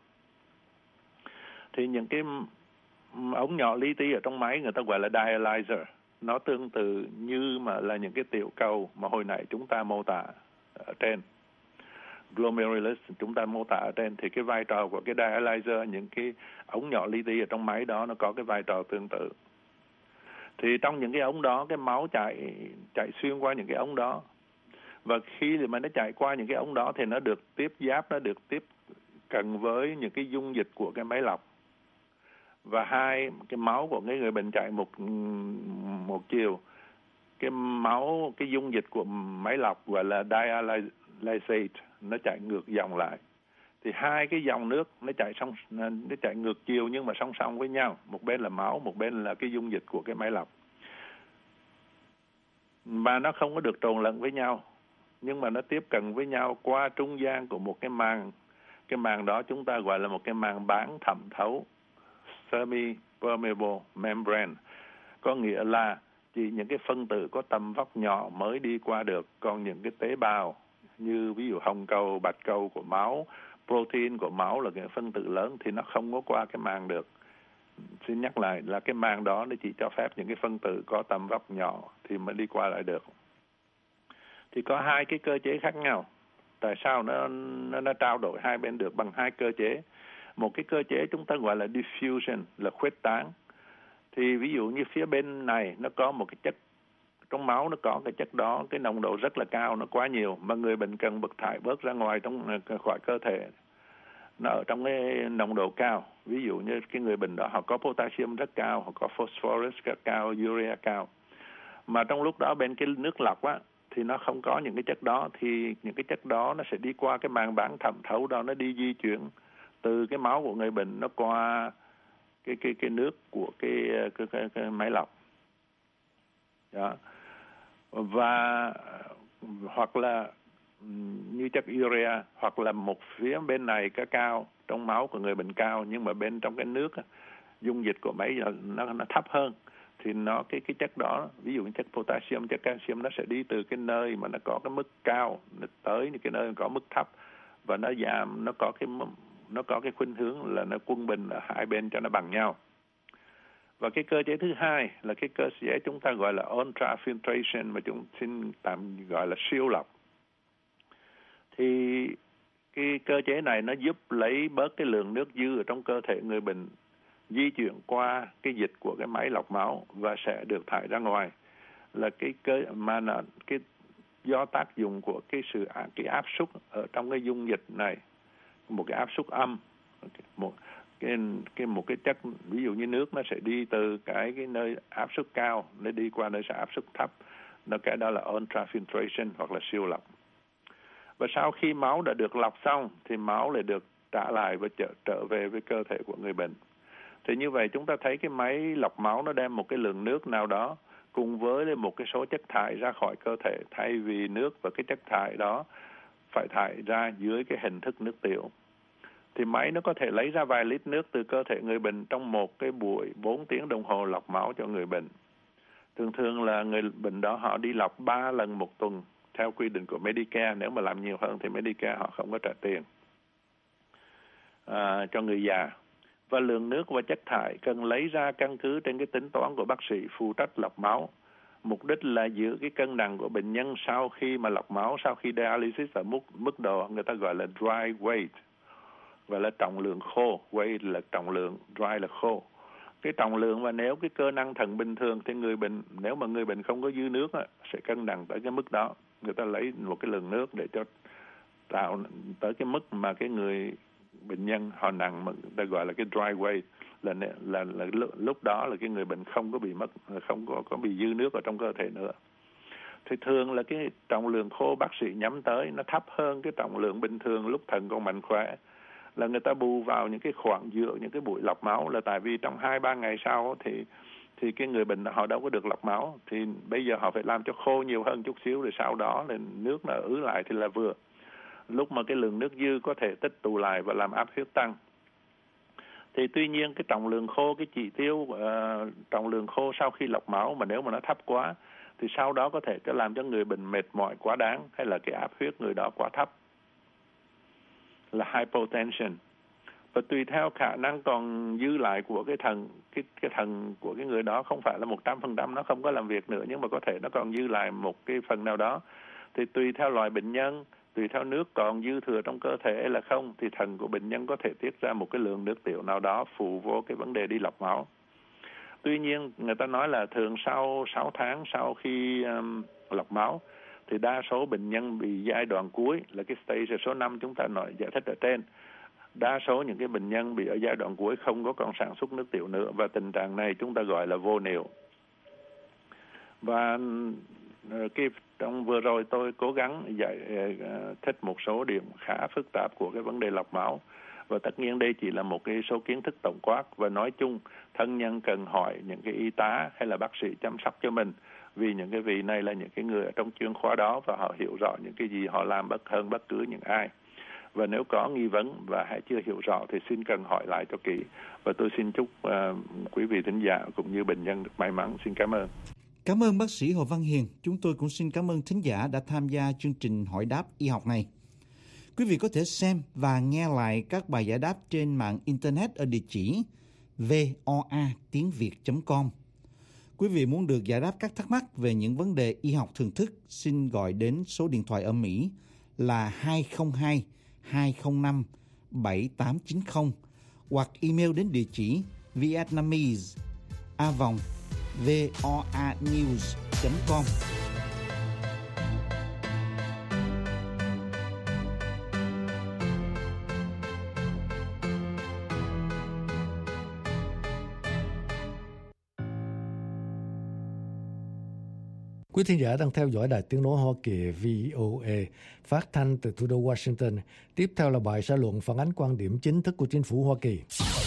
Thì những cái ống nhỏ li ti ở trong máy người ta gọi là dialyzer. Nó tương tự như mà là những cái tiểu cầu mà hồi nãy chúng ta mô tả ở trên, glomerulus chúng ta mô tả ở trên, thì cái vai trò của cái dialyzer, những cái ống nhỏ li ti ở trong máy đó nó có cái vai trò tương tự. Thì trong những cái ống đó, cái máu chạy chạy xuyên qua những cái ống đó, và khi mà nó chạy qua những cái ống đó thì nó được tiếp giáp, nó được tiếp cận với những cái dung dịch của cái máy lọc. Và hai cái máu của cái người bệnh chạy một một chiều, cái máu, cái dung dịch của máy lọc gọi là dialysate, nó chạy ngược dòng lại. Thì hai cái dòng nước nó chạy song nó chạy ngược chiều nhưng mà song song với nhau, một bên là máu, một bên là cái dung dịch của cái máy lọc. mà nó không có được trộn lẫn với nhau, nhưng mà nó tiếp cận với nhau qua trung gian của một cái màng. Cái màng đó chúng ta gọi là một cái màng bán thẩm thấu, semi-permeable membrane, có nghĩa là chỉ những cái phân tử có tầm vóc nhỏ mới đi qua được, còn những cái tế bào như ví dụ hồng cầu, bạch cầu của máu, protein của máu là cái phân tử lớn thì nó không có qua cái màng được. Xin nhắc lại là cái màng đó nó chỉ cho phép những cái phân tử có tầm vóc nhỏ thì mới đi qua lại được. Thì có hai cái cơ chế khác nhau. Tại sao nó, nó, nó trao đổi hai bên được bằng hai cơ chế? Một cái cơ chế chúng ta gọi là diffusion, là khuếch tán. Thì ví dụ như phía bên này nó có một cái chất, trong máu nó có cái chất đó, cái nồng độ rất là cao, nó quá nhiều, mà người bệnh cần bật thải bớt ra ngoài trong khỏi cơ thể. Nó ở trong cái nồng độ cao. Ví dụ như cái người bệnh đó họ có potassium rất cao, họ có phosphorus rất cao, urea cao. Mà trong lúc đó bên cái nước lọc á, thì nó không có những cái chất đó, thì những cái chất đó nó sẽ đi qua cái màng bán thẩm thấu đó, nó đi di chuyển từ cái máu của người bệnh nó qua cái cái cái nước của cái cái, cái, cái máy lọc. Đó. Và hoặc là như chất urea, hoặc là một phía bên này có cao, trong máu của người bệnh cao, nhưng mà bên trong cái nước dung dịch của máy nó nó thấp hơn, thì nó cái cái chất đó, ví dụ như chất potassium, chất calcium, nó sẽ đi từ cái nơi mà nó có cái mức cao nó tới những cái nơi có mức thấp, và nó giảm, nó có cái nó có cái khuynh hướng là nó quân bình ở hai bên cho nó bằng nhau. Và cái cơ chế thứ hai là cái cơ chế chúng ta gọi là ultrafiltration, mà chúng xin tạm gọi là siêu lọc. Thì cái cơ chế này nó giúp lấy bớt cái lượng nước dư ở trong cơ thể người bệnh, di chuyển qua cái dịch của cái máy lọc máu và sẽ được thải ra ngoài. Là cái cơ mà là cái do tác dụng của cái sự cái áp suất ở trong cái dung dịch này, một cái áp suất âm, một cái cái một cái chất, ví dụ như nước nó sẽ đi từ cái cái nơi áp suất cao nó đi qua nơi áp suất thấp, nó cái đó là ultrafiltration hoặc là siêu lọc. Và sau khi máu đã được lọc xong thì máu lại được trả lại và trở, trở về với cơ thể của người bệnh. Thì như vậy chúng ta thấy cái máy lọc máu nó đem một cái lượng nước nào đó cùng với một cái số chất thải ra khỏi cơ thể, thay vì nước và cái chất thải đó phải thải ra dưới cái hình thức nước tiểu. Thì máy nó có thể lấy ra vài lít nước từ cơ thể người bệnh trong một cái buổi bốn tiếng đồng hồ lọc máu cho người bệnh. Thường thường là người bệnh đó họ đi lọc ba lần một tuần theo quy định của Medicare. Nếu mà làm nhiều hơn thì Medicare họ không có trả tiền à, cho người già. Và lượng nước và chất thải cần lấy ra căn cứ trên cái tính toán của bác sĩ phụ trách lọc máu. Mục đích là giữ cái cân nặng của bệnh nhân sau khi mà lọc máu, sau khi dialysis ở mức, mức độ người ta gọi là dry weight, và là trọng lượng khô. Weight là trọng lượng, dry là khô. Cái trọng lượng, và nếu cái cơ năng thận bình thường thì người bệnh, nếu mà người bệnh không có dư nước á, sẽ cân nặng tới cái mức đó. Người ta lấy một cái lượng nước để cho tạo tới cái mức mà cái người bệnh nhân họ nặng, mà người ta gọi là cái dry weight, là, là, là, là lúc đó là cái người bệnh không có bị mất, không có, có bị dư nước ở trong cơ thể nữa. Thì thường là cái trọng lượng khô bác sĩ nhắm tới nó thấp hơn cái trọng lượng bình thường lúc thận còn mạnh khỏe. Là người ta bù vào những cái khoảng giữa những cái buổi lọc máu, là tại vì trong hai ba ngày sau thì thì cái người bệnh họ đâu có được lọc máu, thì bây giờ họ phải làm cho khô nhiều hơn chút xíu, rồi sau đó là nước nó ứ lại thì là vừa. Lúc mà cái lượng nước dư có thể tích tụ lại và làm áp huyết tăng. Thì tuy nhiên cái trọng lượng khô, cái chỉ tiêu uh, trọng lượng khô sau khi lọc máu mà nếu mà nó thấp quá thì sau đó có thể cho làm cho người bệnh mệt mỏi quá đáng, hay là cái áp huyết người đó quá thấp, là hypotension. Và tùy theo khả năng còn dư lại của cái thận, cái cái thận của cái người đó không phải là một trăm phần trăm nó không có làm việc nữa, nhưng mà có thể nó còn dư lại một cái phần nào đó. Thì tùy theo loại bệnh nhân, tùy theo nước còn dư thừa trong cơ thể hay là không, thì thận của bệnh nhân có thể tiết ra một cái lượng nước tiểu nào đó phụ vô cái vấn đề đi lọc máu. Tuy nhiên người ta nói là thường sau sáu tháng sau khi um, lọc máu thì đa số bệnh nhân bị giai đoạn cuối, là cái stage số năm chúng ta nói giải thích ở trên. Đa số những cái bệnh nhân bị ở giai đoạn cuối không có còn sản xuất nước tiểu nữa, và tình trạng này chúng ta gọi là vô niệu. Và cái trong vừa rồi tôi cố gắng giải uh, thích một số điểm khá phức tạp của cái vấn đề lọc máu, và tất nhiên đây chỉ là một cái số kiến thức tổng quát, và nói chung thân nhân cần hỏi những cái y tá hay là bác sĩ chăm sóc cho mình vì những cái vị này là những cái người ở trong chuyên khoa đó và họ hiểu rõ những cái gì họ làm bất hơn bất cứ những ai. Và nếu có nghi vấn và hãy chưa hiểu rõ thì xin cần hỏi lại cho kỹ. Và tôi xin chúc uh, quý vị thính giả cũng như bệnh nhân được may mắn. Xin cảm ơn. Cảm ơn bác sĩ Hồ Văn Hiền. Chúng tôi cũng xin cảm ơn thính giả đã tham gia chương trình hỏi đáp y học này. Quý vị có thể xem và nghe lại các bài giải đáp trên mạng Internet ở địa chỉ voa tiếng việt chấm com. Quý vị muốn được giải đáp các thắc mắc về những vấn đề y học thường thức, xin gọi đến số điện thoại ở Mỹ là hai không hai hai không năm bảy tám chín không hoặc email đến địa chỉ vietnamese a vòng voanews chấm com. Quý thính giả đang theo dõi Đài Tiếng nói Hoa Kỳ vê o a phát thanh từ thủ đô Washington. Tiếp theo là bài xã luận phản ánh quan điểm chính thức của chính phủ Hoa Kỳ.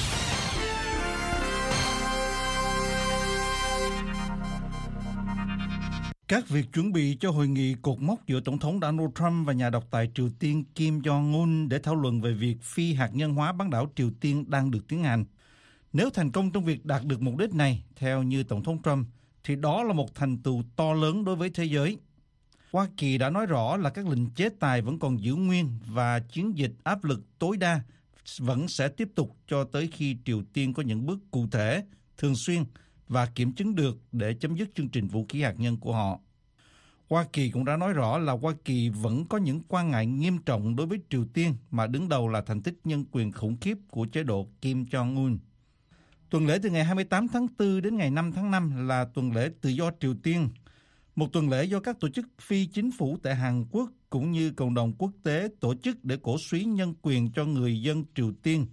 Các việc chuẩn bị cho hội nghị cột mốc giữa Tổng thống Donald Trump và nhà độc tài Triều Tiên Kim Jong-un để thảo luận về việc phi hạt nhân hóa bán đảo Triều Tiên đang được tiến hành. Nếu thành công trong việc đạt được mục đích này, theo như Tổng thống Trump, thì đó là một thành tựu to lớn đối với thế giới. Hoa Kỳ đã nói rõ là các lệnh chế tài vẫn còn giữ nguyên và chiến dịch áp lực tối đa vẫn sẽ tiếp tục cho tới khi Triều Tiên có những bước cụ thể, thường xuyên và kiểm chứng được để chấm dứt chương trình vũ khí hạt nhân của họ. Hoa Kỳ cũng đã nói rõ là Hoa Kỳ vẫn có những quan ngại nghiêm trọng đối với Triều Tiên mà đứng đầu là thành tích nhân quyền khủng khiếp của chế độ Kim Jong-un. Tuần lễ từ ngày hai mươi tám tháng tư đến ngày năm tháng năm là tuần lễ tự do Triều Tiên, một tuần lễ do các tổ chức phi chính phủ tại Hàn Quốc cũng như cộng đồng quốc tế tổ chức để cổ suý nhân quyền cho người dân Triều Tiên.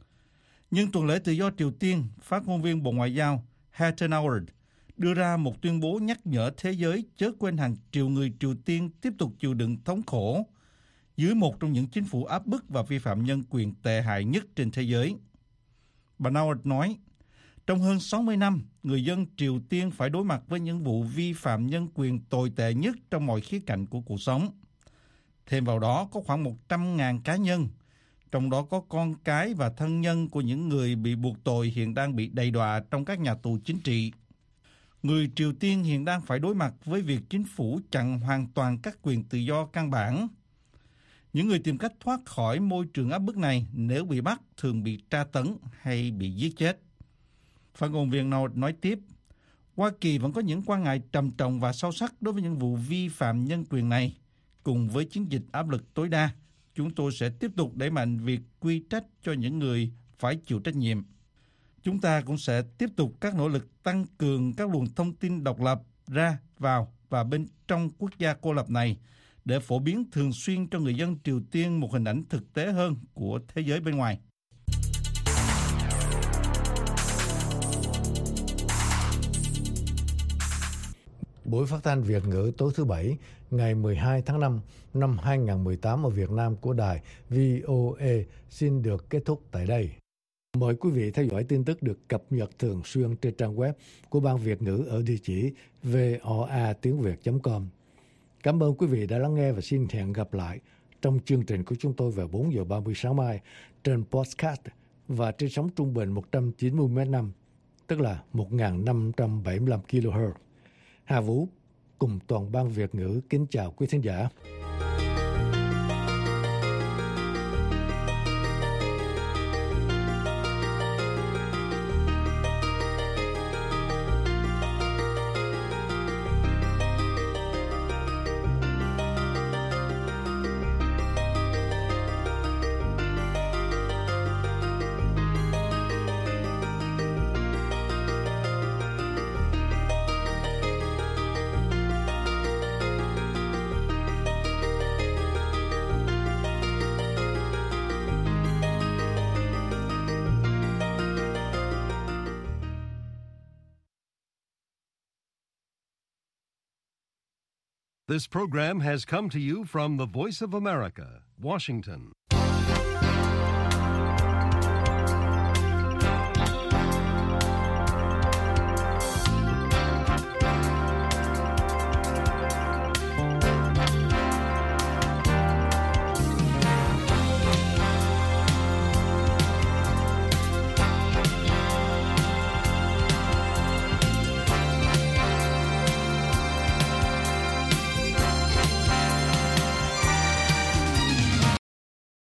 Nhưng tuần lễ tự do Triều Tiên, phát ngôn viên Bộ Ngoại giao Heather Nauert đưa ra một tuyên bố nhắc nhở thế giới chớ quên hàng triệu người Triều Tiên tiếp tục chịu đựng thống khổ dưới một trong những chính phủ áp bức và vi phạm nhân quyền tệ hại nhất trên thế giới. Bà Nauert nói, trong hơn sáu mươi năm, người dân Triều Tiên phải đối mặt với những vụ vi phạm nhân quyền tồi tệ nhất trong mọi khía cạnh của cuộc sống. Thêm vào đó có khoảng một trăm nghìn cá nhân, trong đó có con cái và thân nhân của những người bị buộc tội hiện đang bị đầy đọa trong các nhà tù chính trị. Người Triều Tiên hiện đang phải đối mặt với việc chính phủ chặn hoàn toàn các quyền tự do căn bản. Những người tìm cách thoát khỏi môi trường áp bức này nếu bị bắt thường bị tra tấn hay bị giết chết. Phát ngôn viên Nauert nói tiếp, Hoa Kỳ vẫn có những quan ngại trầm trọng và sâu sắc đối với những vụ vi phạm nhân quyền này. Cùng với chiến dịch áp lực tối đa, chúng tôi sẽ tiếp tục đẩy mạnh việc quy trách cho những người phải chịu trách nhiệm. Chúng ta cũng sẽ tiếp tục các nỗ lực tăng cường các luồng thông tin độc lập ra, vào và bên trong quốc gia cô lập này để phổ biến thường xuyên cho người dân Triều Tiên một hình ảnh thực tế hơn của thế giới bên ngoài. Buổi phát thanh Việt ngữ tối thứ Bảy, ngày mười hai tháng năm năm hai nghìn không trăm mười tám ở Việt Nam của đài vê o a xin được kết thúc tại đây. Mời quý vị theo dõi tin tức được cập nhật thường xuyên trên trang web của Ban Việt ngữ ở địa chỉ voa tiếng việt chấm com. Cảm ơn quý vị đã lắng nghe và xin hẹn gặp lại trong chương trình của chúng tôi vào bốn giờ ba mươi sáng mai trên podcast và trên sóng trung bình một trăm chín mươi mét năm, tức là một nghìn năm trăm bảy mươi lăm ki lô héc. Hà Vũ cùng toàn ban Việt ngữ kính chào quý thính giả. This program has come to you from the Voice of America, Washington.